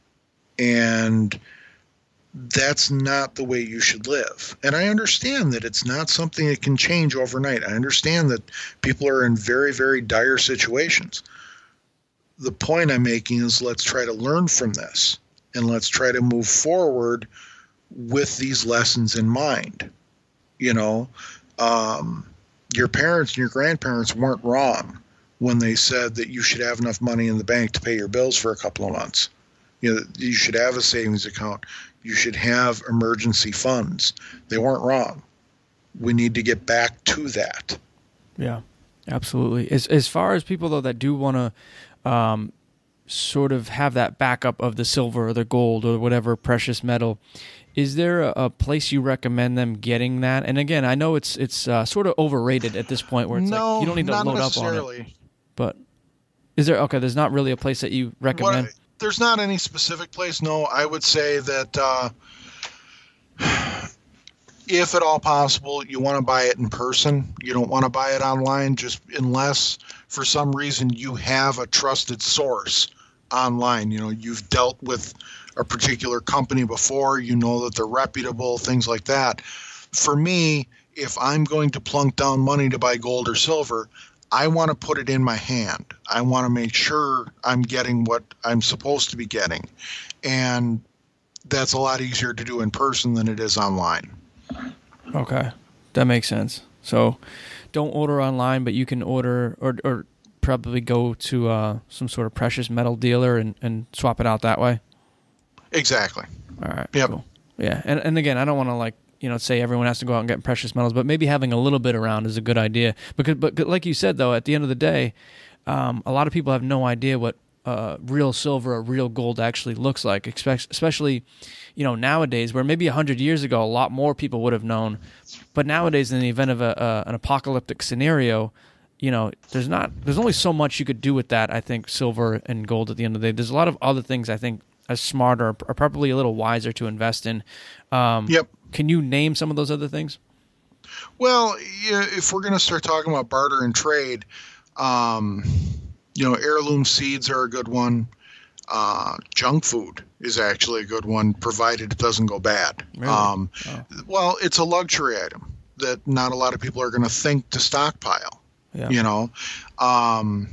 And that's not the way you should live. And I understand that it's not something that can change overnight. I understand that people are in very, very dire situations. The point I'm making is let's try to learn from this and let's try to move forward with these lessons in mind. You know, um, your parents and your grandparents weren't wrong when they said that you should have enough money in the bank to pay your bills for a couple of months. You know, you should have a savings account. You should have emergency funds. They weren't wrong. We need to get back to that. Yeah, absolutely. As as far as people though that do want to um, sort of have that backup of the silver or the gold or whatever precious metal, is there a, a place you recommend them getting that? And again, I know it's it's uh, sort of overrated at this point where it's no, like you don't need to load up on it. But is there, okay, there's not really a place that you recommend? What, there's not any specific place, no. I would say that uh, if at all possible, you want to buy it in person. You don't want to buy it online, just unless for some reason you have a trusted source online. You know, you've dealt with a particular company before, you know that they're reputable, things like that. For me, if I'm going to plunk down money to buy gold or silver, I want to put it in my hand. I want to make sure I'm getting what I'm supposed to be getting. And that's a lot easier to do in person than it is online. Okay, that makes sense. So don't order online, but you can order or, or probably go to uh, some sort of precious metal dealer and, and swap it out that way. Exactly. All right. Yep. Cool. Yeah. And and again, I don't want to like, you know, say everyone has to go out and get precious metals, but maybe having a little bit around is a good idea. Because, but like you said, though, at the end of the day, um, a lot of people have no idea what uh, real silver or real gold actually looks like, especially, you know, nowadays where maybe a hundred years ago, a lot more people would have known. But nowadays, in the event of a, a, an apocalyptic scenario, you know, there's not, there's only so much you could do with that. I think silver and gold at the end of the day. There's a lot of other things I think as smarter or probably a little wiser to invest in. Um, yep. Can you name some of those other things? Well, yeah, if we're going to start talking about barter and trade, um, you know, heirloom seeds are a good one. Uh, junk food is actually a good one, provided it doesn't go bad. Really? Um, oh. Well, it's a luxury item that not a lot of people are going to think to stockpile. Yeah. You know, um,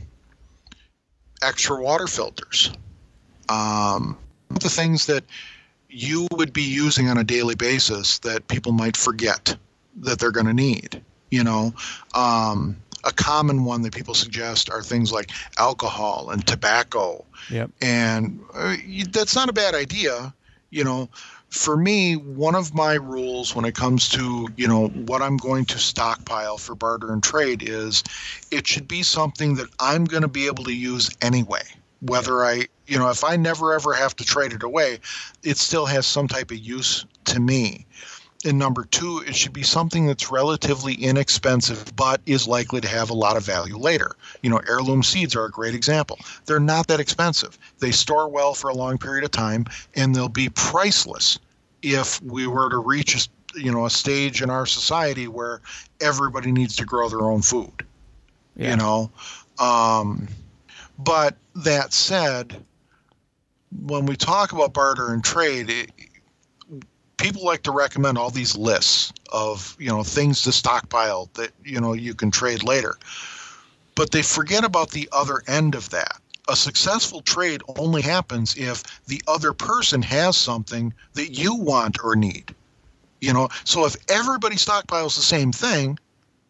extra water filters. Um, the things that you would be using on a daily basis that people might forget that they're going to need. You know, um, a common one that people suggest are things like alcohol and tobacco. Yep. And uh, you, that's not a bad idea. You know, for me, one of my rules when it comes to, you know, what I'm going to stockpile for barter and trade is it should be something that I'm going to be able to use anyway. Whether I, you know, if I never ever have to trade it away, it still has some type of use to me. And number two, it should be something that's relatively inexpensive, but is likely to have a lot of value later. You know, heirloom seeds are a great example. They're not that expensive. They store well for a long period of time, and they'll be priceless if we were to reach a, you know, a stage in our society where everybody needs to grow their own food. Yeah. You know, um, but that said, when we talk about barter and trade, it, people like to recommend all these lists of, you know, things to stockpile that, you know, you can trade later. But they forget about the other end of that. A successful trade only happens if the other person has something that you want or need. You know, so if everybody stockpiles the same thing,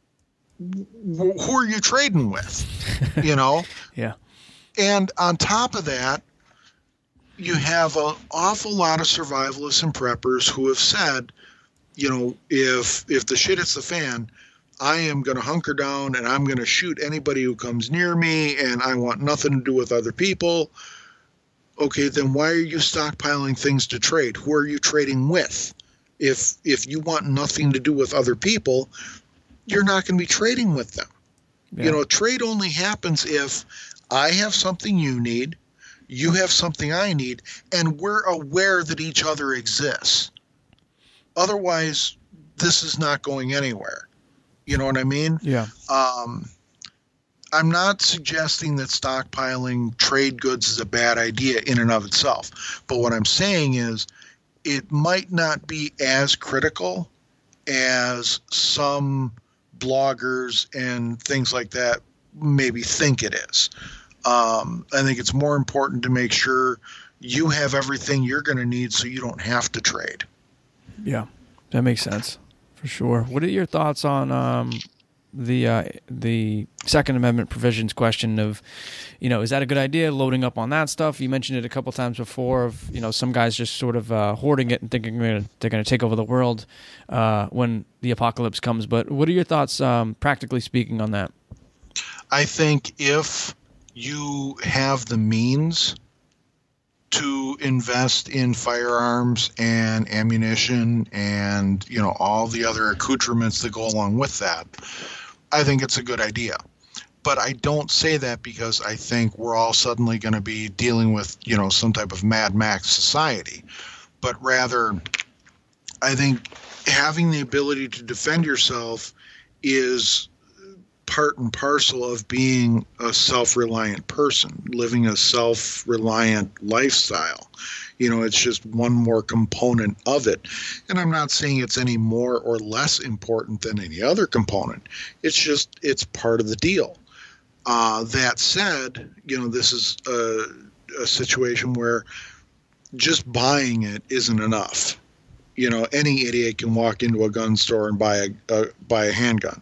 who are you trading with? You know? Yeah. And on top of that, you have an awful lot of survivalists and preppers who have said, you know, if if the shit hits the fan, I am going to hunker down and I'm going to shoot anybody who comes near me, and I want nothing to do with other people. Okay, then why are you stockpiling things to trade? Who are you trading with? If if you want nothing to do with other people, you're not going to be trading with them. Yeah. You know, trade only happens if I have something you need, you have something I need, and we're aware that each other exists. Otherwise, this is not going anywhere. You know what I mean? Yeah. Um, I'm not suggesting that stockpiling trade goods is a bad idea in and of itself. But what I'm saying is it might not be as critical as some bloggers and things like that maybe think it is. Um, I think it's more important to make sure you have everything you're going to need so you don't have to trade. Yeah, that makes sense for sure. What are your thoughts on um, the uh, the Second Amendment provisions question of, you know, is that a good idea, loading up on that stuff? You mentioned it a couple times before of, you know, some guys just sort of uh, hoarding it and thinking they're gonna, they're going to take over the world uh, when the apocalypse comes. But what are your thoughts, um, practically speaking, on that? I think if you have the means to invest in firearms and ammunition and, you know, all the other accoutrements that go along with that, I think it's a good idea. But I don't say that because I think we're all suddenly going to be dealing with, you know, some type of Mad Max society. But rather, I think having the ability to defend yourself is part and parcel of being a self-reliant person, living a self-reliant lifestyle. You know, it's just one more component of it. And I'm not saying it's any more or less important than any other component. It's just, it's part of the deal. Uh, that said, you know, this is a, a situation where just buying it isn't enough. You know, any idiot can walk into a gun store and buy a, a buy a handgun.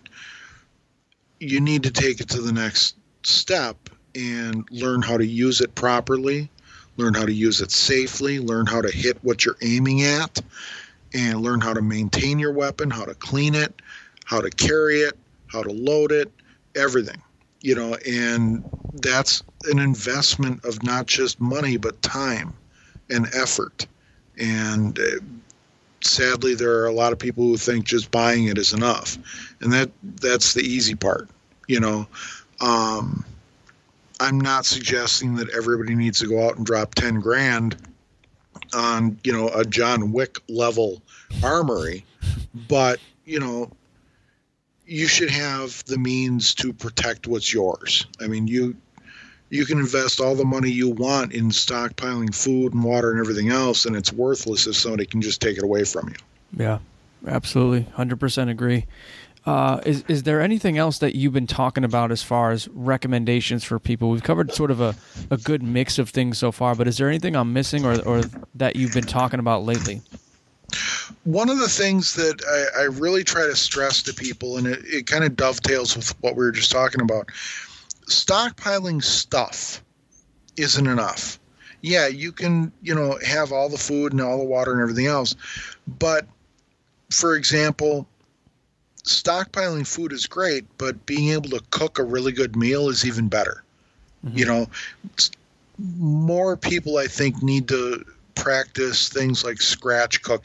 You need to take it to the next step and learn how to use it properly, learn how to use it safely, learn how to hit what you're aiming at, and learn how to maintain your weapon, how to clean it, how to carry it, how to load it, everything. You know, and that's an investment of not just money, but time and effort. And uh, sadly, there are a lot of people who think just buying it is enough. And that that's the easy part, you know. Um, I'm not suggesting that everybody needs to go out and drop ten grand on, you know, a John Wick level armory. But, you know, you should have the means to protect what's yours. I mean, you you can invest all the money you want in stockpiling food and water and everything else, and it's worthless if somebody can just take it away from you. Yeah, absolutely. one hundred percent agree. Uh, is is there anything else that you've been talking about as far as recommendations for people? We've covered sort of a, a good mix of things so far, but is there anything I'm missing or, or that you've been talking about lately? One of the things that I, I really try to stress to people, and it, it kind of dovetails with what we were just talking about, stockpiling stuff isn't enough. Yeah, you can, you know, have all the food and all the water and everything else, but for example, stockpiling food is great, but being able to cook a really good meal is even better. Mm-hmm. You know, more people, I think, need to practice things like scratch cooking.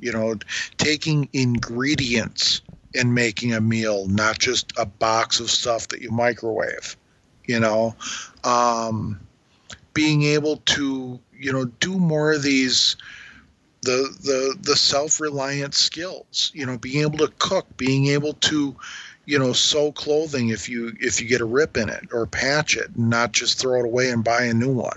You know, taking ingredients and making a meal, not just a box of stuff that you microwave. You know, um, being able to, you know, do more of these, the the the self-reliant skills. You know, being able to cook, being able to, you know, sew clothing if you if you get a rip in it, or patch it, and not just throw it away and buy a new one.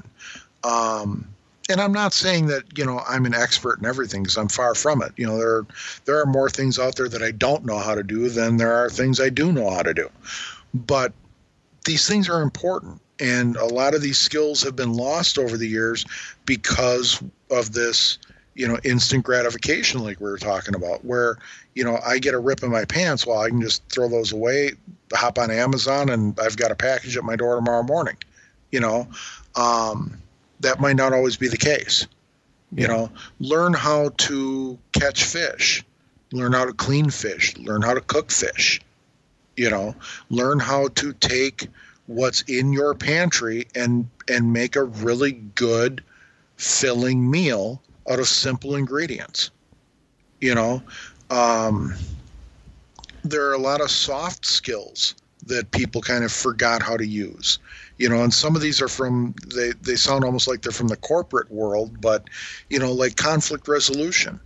Um, and I'm not saying that, you know, I'm an expert in everything, because I'm far from it. You know, there are, there are more things out there that I don't know how to do than there are things I do know how to do. But these things are important, and a lot of these skills have been lost over the years because of this, you know, instant gratification, like we were talking about, where, you know, I get a rip in my pants, well, I can just throw those away, hop on Amazon, and I've got a package at my door tomorrow morning. You know, um, that might not always be the case. Yeah. You know, learn how to catch fish, learn how to clean fish, learn how to cook fish. You know, learn how to take what's in your pantry and and make a really good filling meal out of simple ingredients. You know, um, there are a lot of soft skills that people kind of forgot how to use. You know, and some of these are from, they, they sound almost like they're from the corporate world, but, you know, like conflict resolution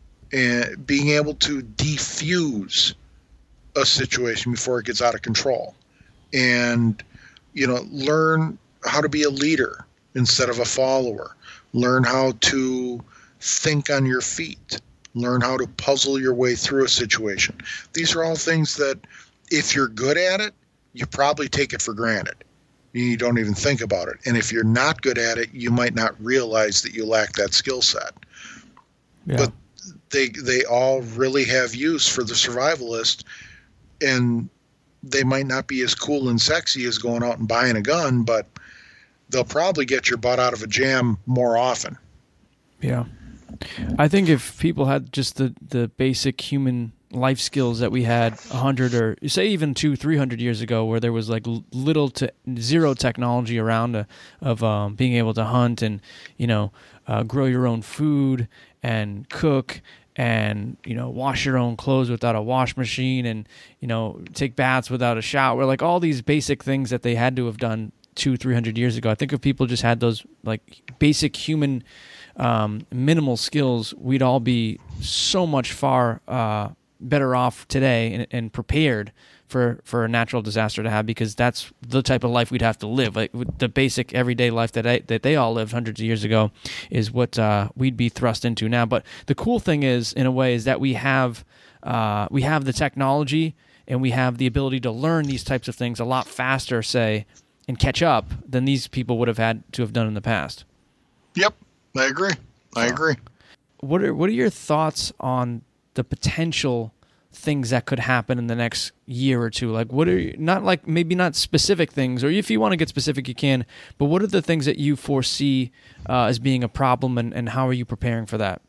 and being able to defuse a situation before it gets out of control, and, you know, learn how to be a leader instead of a follower, learn how to think on your feet, learn how to puzzle your way through a situation. These are all things that if you're good at it, you probably take it for granted. You don't even think about it. And if you're not good at it, you might not realize that you lack that skill set. Yeah. But they they all really have use for the survivalist. And they might not be as cool and sexy as going out and buying a gun, but they'll probably get your butt out of a jam more often. Yeah. I think if people had just the, the basic human life skills that we had a hundred or say even two, three hundred years ago, where there was like little to zero technology around uh, of um, being able to hunt and, you know, uh, grow your own food and cook and, you know, wash your own clothes without a wash machine and, you know, take baths without a shower, like all these basic things that they had to have done two, three hundred years ago. I think if people just had those like basic human um, minimal skills, we'd all be so much far uh, better off today and, and prepared for, for a natural disaster to have, because that's the type of life we'd have to live. Like the basic everyday life that I, that they all lived hundreds of years ago is what uh, we'd be thrust into now. But the cool thing is, in a way, is that we have uh, we have the technology and we have the ability to learn these types of things a lot faster, say, and catch up than these people would have had to have done in the past. Yep, I agree. I so, agree. What are what are your thoughts on the potential things that could happen in the next year or two? Like, what are you, not like maybe not specific things, or if you want to get specific, you can, but what are the things that you foresee uh, as being a problem, and, and how are you preparing for that?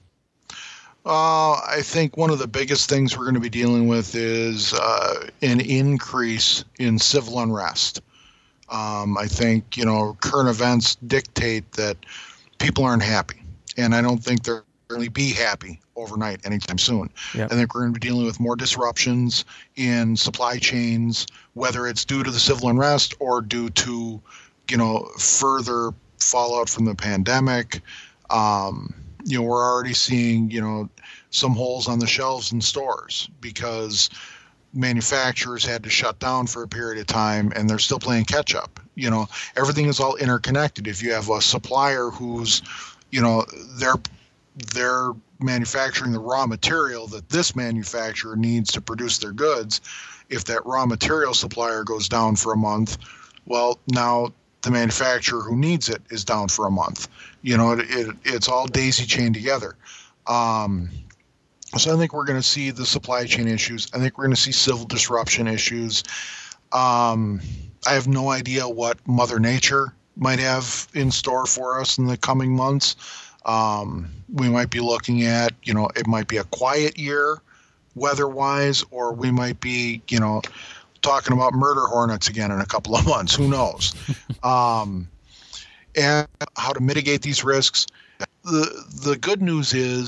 Uh, I think one of the biggest things we're going to be dealing with is uh, an increase in civil unrest. Um, I think, you know, current events dictate that people aren't happy, and I don't think they're really be happy overnight anytime soon. Yep. I think we're going to be dealing with more disruptions in supply chains, whether it's due to the civil unrest or due to, you know, further fallout from the pandemic. Um, you know, we're already seeing, you know, some holes on the shelves in stores because manufacturers had to shut down for a period of time, and they're still playing catch up. You know, everything is all interconnected. If you have a supplier who's, you know, they're they're manufacturing the raw material that this manufacturer needs to produce their goods. If that raw material supplier goes down for a month, well, now the manufacturer who needs it is down for a month. You know, it, it it's all daisy chained together. Um, so I think we're going to see the supply chain issues. I think we're going to see civil disruption issues. Um, I have no idea what Mother Nature might have in store for us in the coming months. Um, we might be looking at, you know, it might be a quiet year weather-wise, or we might be, you know, talking about murder hornets again in a couple of months. Who knows? um, and how to mitigate these risks. The the good news is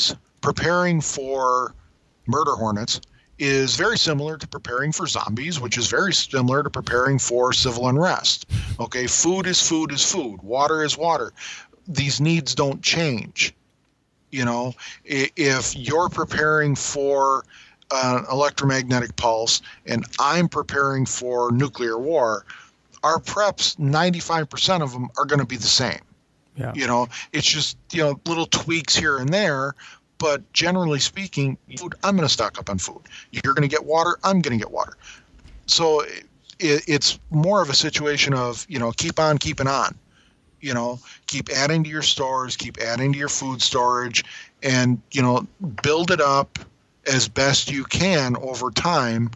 preparing for murder hornets is very similar to preparing for zombies, which is very similar to preparing for civil unrest. Okay, food is food is food. Water is water. These needs don't change. You know, if you're preparing for an electromagnetic pulse and I'm preparing for nuclear war, our preps, ninety-five percent of them are going to be the same. Yeah. You know, it's just, you know, little tweaks here and there. But generally speaking, food, I'm going to stock up on food. You're going to get water, I'm going to get water. So it, it's more of a situation of, you know, keep on keeping on. You know, keep adding to your stores, keep adding to your food storage, and, you know, build it up as best you can over time.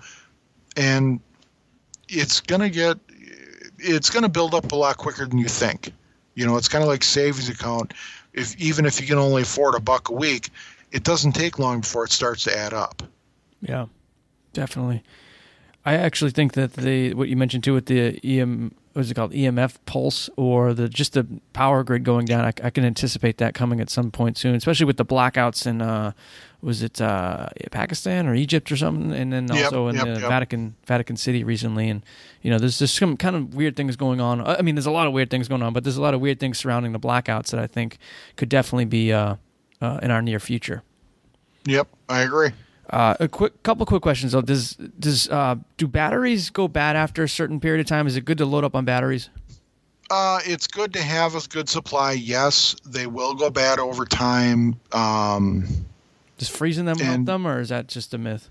And it's going to get, it's going to build up a lot quicker than you think. You know, it's kind of like savings account. If even if you can only afford a buck a week, it doesn't take long before it starts to add up. Yeah, definitely. I actually think that the what you mentioned too with the E M, what is it called, E M F pulse, or the just the power grid going down. I, I can anticipate that coming at some point soon, especially with the blackouts in uh, was it uh, Pakistan or Egypt or something, and then also yep, in yep, the yep. Vatican Vatican City recently. And you know, there's just some kind of weird things going on. I mean, there's a lot of weird things going on, but there's a lot of weird things surrounding the blackouts that I think could definitely be uh, uh, in our near future. Yep, I agree. Uh, a quick couple quick questions though. Does does uh, do batteries go bad after a certain period of time? Is it good to load up on batteries? Uh, it's good to have a good supply. Yes, they will go bad over time. Um, Does freezing them help and- them, or is that just a myth?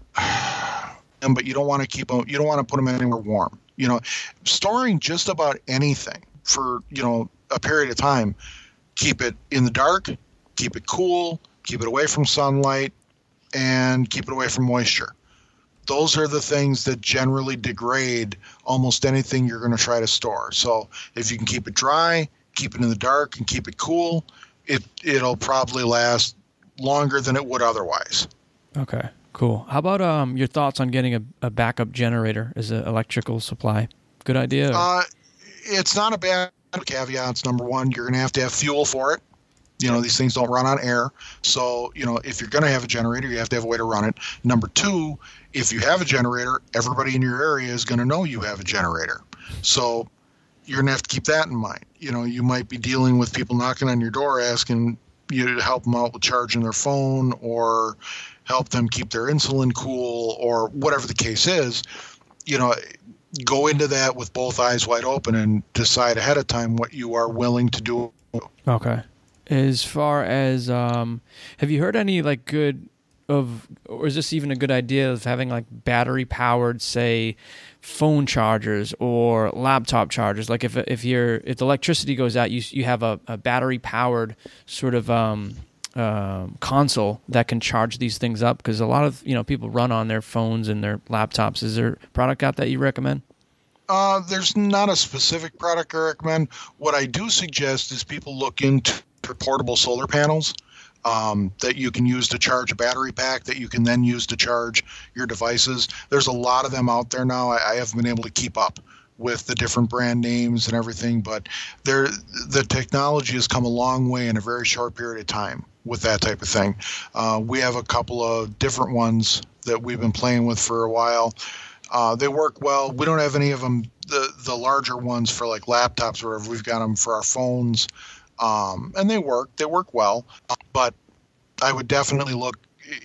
them, but you don't want to keep them. You don't want to put them anywhere warm. You know, storing just about anything for you know a period of time. Keep it in the dark. Keep it cool. Keep it away from sunlight. And keep it away from moisture. Those are the things that generally degrade almost anything you're going to try to store. So if you can keep it dry, keep it in the dark, and keep it cool, it, it'll probably last longer than it would otherwise. Okay, cool. How about um your thoughts on getting a, a backup generator as an electrical supply? Good idea? Or? Uh, it's not a bad caveat. Number one, you're going to have to have fuel for it. You know, these things don't run on air. So, you know, if you're going to have a generator, you have to have a way to run it. Number two, if you have a generator, everybody in your area is going to know you have a generator. So you're going to have to keep that in mind. You know, you might be dealing with people knocking on your door asking you to help them out with charging their phone or help them keep their insulin cool or whatever the case is. You know, go into that with both eyes wide open and decide ahead of time what you are willing to do. Okay. As far as, um, have you heard any like good of, or is this even a good idea of having like battery powered, say, phone chargers or laptop chargers? Like if if you're if the electricity goes out, you you have a, a battery powered sort of um, um, console that can charge these things up, because a lot of you know people run on their phones and their laptops. Is there a product out that you recommend? Uh, there's not a specific product I recommend. What I do suggest is people look into portable solar panels um, that you can use to charge a battery pack that you can then use to charge your devices. There's a lot of them out there now. I, I haven't been able to keep up with the different brand names and everything, but there, the technology has come a long way in a very short period of time with that type of thing. Uh, we have a couple of different ones that we've been playing with for a while. Uh, they work well. We don't have any of them, the, the larger ones for like laptops or whatever. We've got them for our phones. Um, and they work, they work well, but I would definitely look,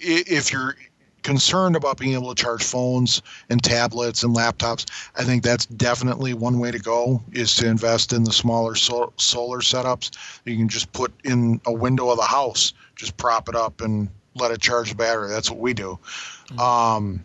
if you're concerned about being able to charge phones and tablets and laptops, I think that's definitely one way to go, is to invest in the smaller so- solar setups. You can just put in a window of the house, just prop it up and let it charge the battery. That's what we do. Mm-hmm. Um,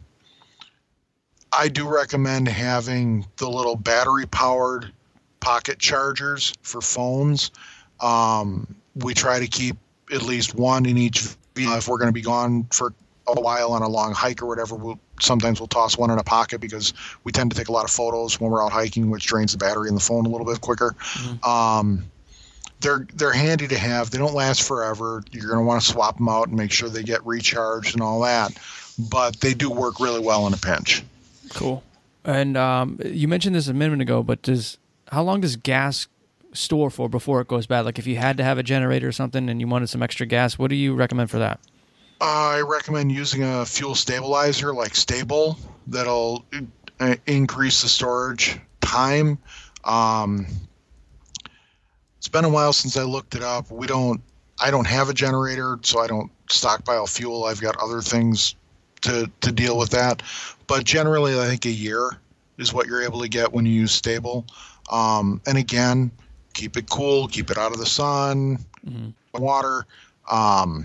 I do recommend having the little battery powered pocket chargers for phones. Um, we try to keep at least one in each. If we're going to be gone for a while on a long hike or whatever, we'll, sometimes we'll toss one in a pocket because we tend to take a lot of photos when we're out hiking, which drains the battery in the phone a little bit quicker. Mm-hmm. Um, they're they're handy to have. They don't last forever. You're going to want to swap them out and make sure they get recharged and all that. But they do work really well in a pinch. Cool. And um, you mentioned this a minute ago, but does how long does gas store for before it goes bad? Like if you had to have a generator or something and you wanted some extra gas, what do you recommend for that? I recommend using a fuel stabilizer like Stable that'll uh, increase the storage time. Um, it's been a while since I looked it up. We don't, I don't have a generator, so I don't stockpile fuel. I've got other things to, to deal with that. But generally, I think a year is what you're able to get when you use Stable. Um, and again, keep it cool, keep it out of the sun, mm-hmm. water. Um,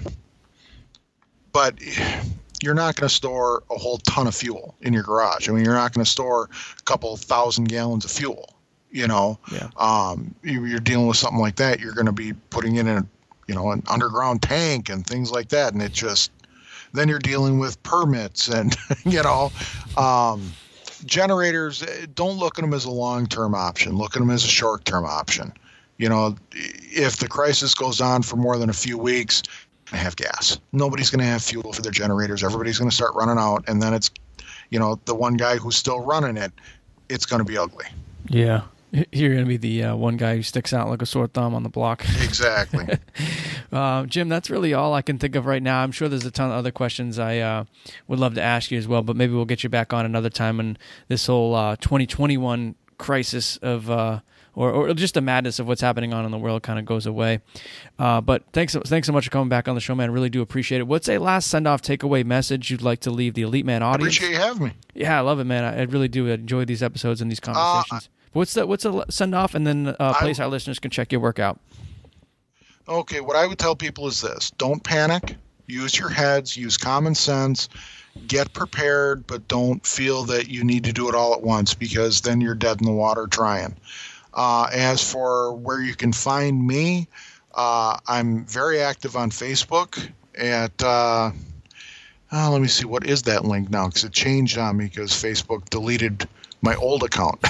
but you're not going to store a whole ton of fuel in your garage. I mean, you're not going to store a couple thousand gallons of fuel, you know. Yeah. Um, you're dealing with something like that. You're going to be putting in a, you know, an underground tank and things like that. And it just, then you're dealing with permits and, you know, um, generators, don't look at them as a long-term option. Look at them as a short-term option. You know, if the crisis goes on for more than a few weeks, have gas. Nobody's going to have fuel for their generators. Everybody's going to start running out, and then it's, you know, the one guy who's still running it, it's going to be ugly. Yeah. You're going to be the uh, one guy who sticks out like a sore thumb on the block. Exactly. uh, Jim, that's really all I can think of right now. I'm sure there's a ton of other questions I uh, would love to ask you as well, but maybe we'll get you back on another time when this whole uh, twenty twenty-one crisis of uh, or, or just the madness of what's happening on in the world kind of goes away. Uh, but thanks, thanks so much for coming back on the show, man. I really do appreciate it. What's a last send-off takeaway message you'd like to leave the Elite Man audience? I appreciate you having me. Yeah, I love it, man. I, I really do enjoy these episodes and these conversations. Uh, what's the what's a send-off, and then uh, place I, our listeners can check your work out? Okay, what I would tell people is this. Don't panic. Use your heads. Use common sense. Get prepared, but don't feel that you need to do it all at once, because then you're dead in the water trying. Uh, as for where you can find me, uh, I'm very active on Facebook at, uh, oh, let me see, what is that link now? Because it changed on me because Facebook deleted my old account.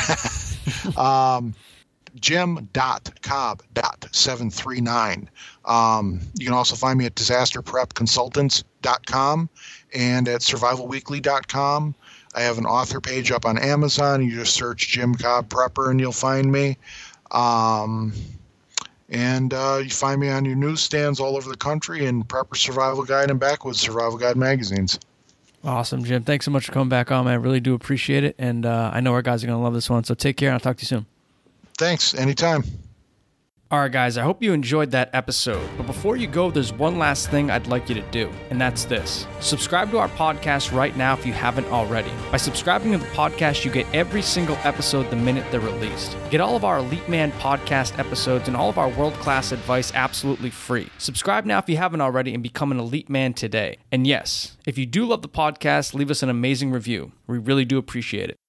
um, jim dot cobb dot seven three nine. Um, you can also find me at disaster prep consultants dot com and at survival weekly dot com. I have an author page up on Amazon. You just search Jim Cobb Prepper and you'll find me. Um, and uh, you find me on your newsstands all over the country in Prepper Survival Guide and Backwoods Survival Guide magazines. Awesome, Jim. Thanks so much for coming back on, man. I really do appreciate it. And uh, I know our guys are going to love this one. So take care, and I'll talk to you soon. Thanks. Anytime. All right, guys, I hope you enjoyed that episode. But before you go, there's one last thing I'd like you to do, and that's this. Subscribe to our podcast right now if you haven't already. By subscribing to the podcast, you get every single episode the minute they're released. Get all of our Elite Man podcast episodes and all of our world-class advice absolutely free. Subscribe now if you haven't already and become an Elite Man today. And yes, if you do love the podcast, leave us an amazing review. We really do appreciate it.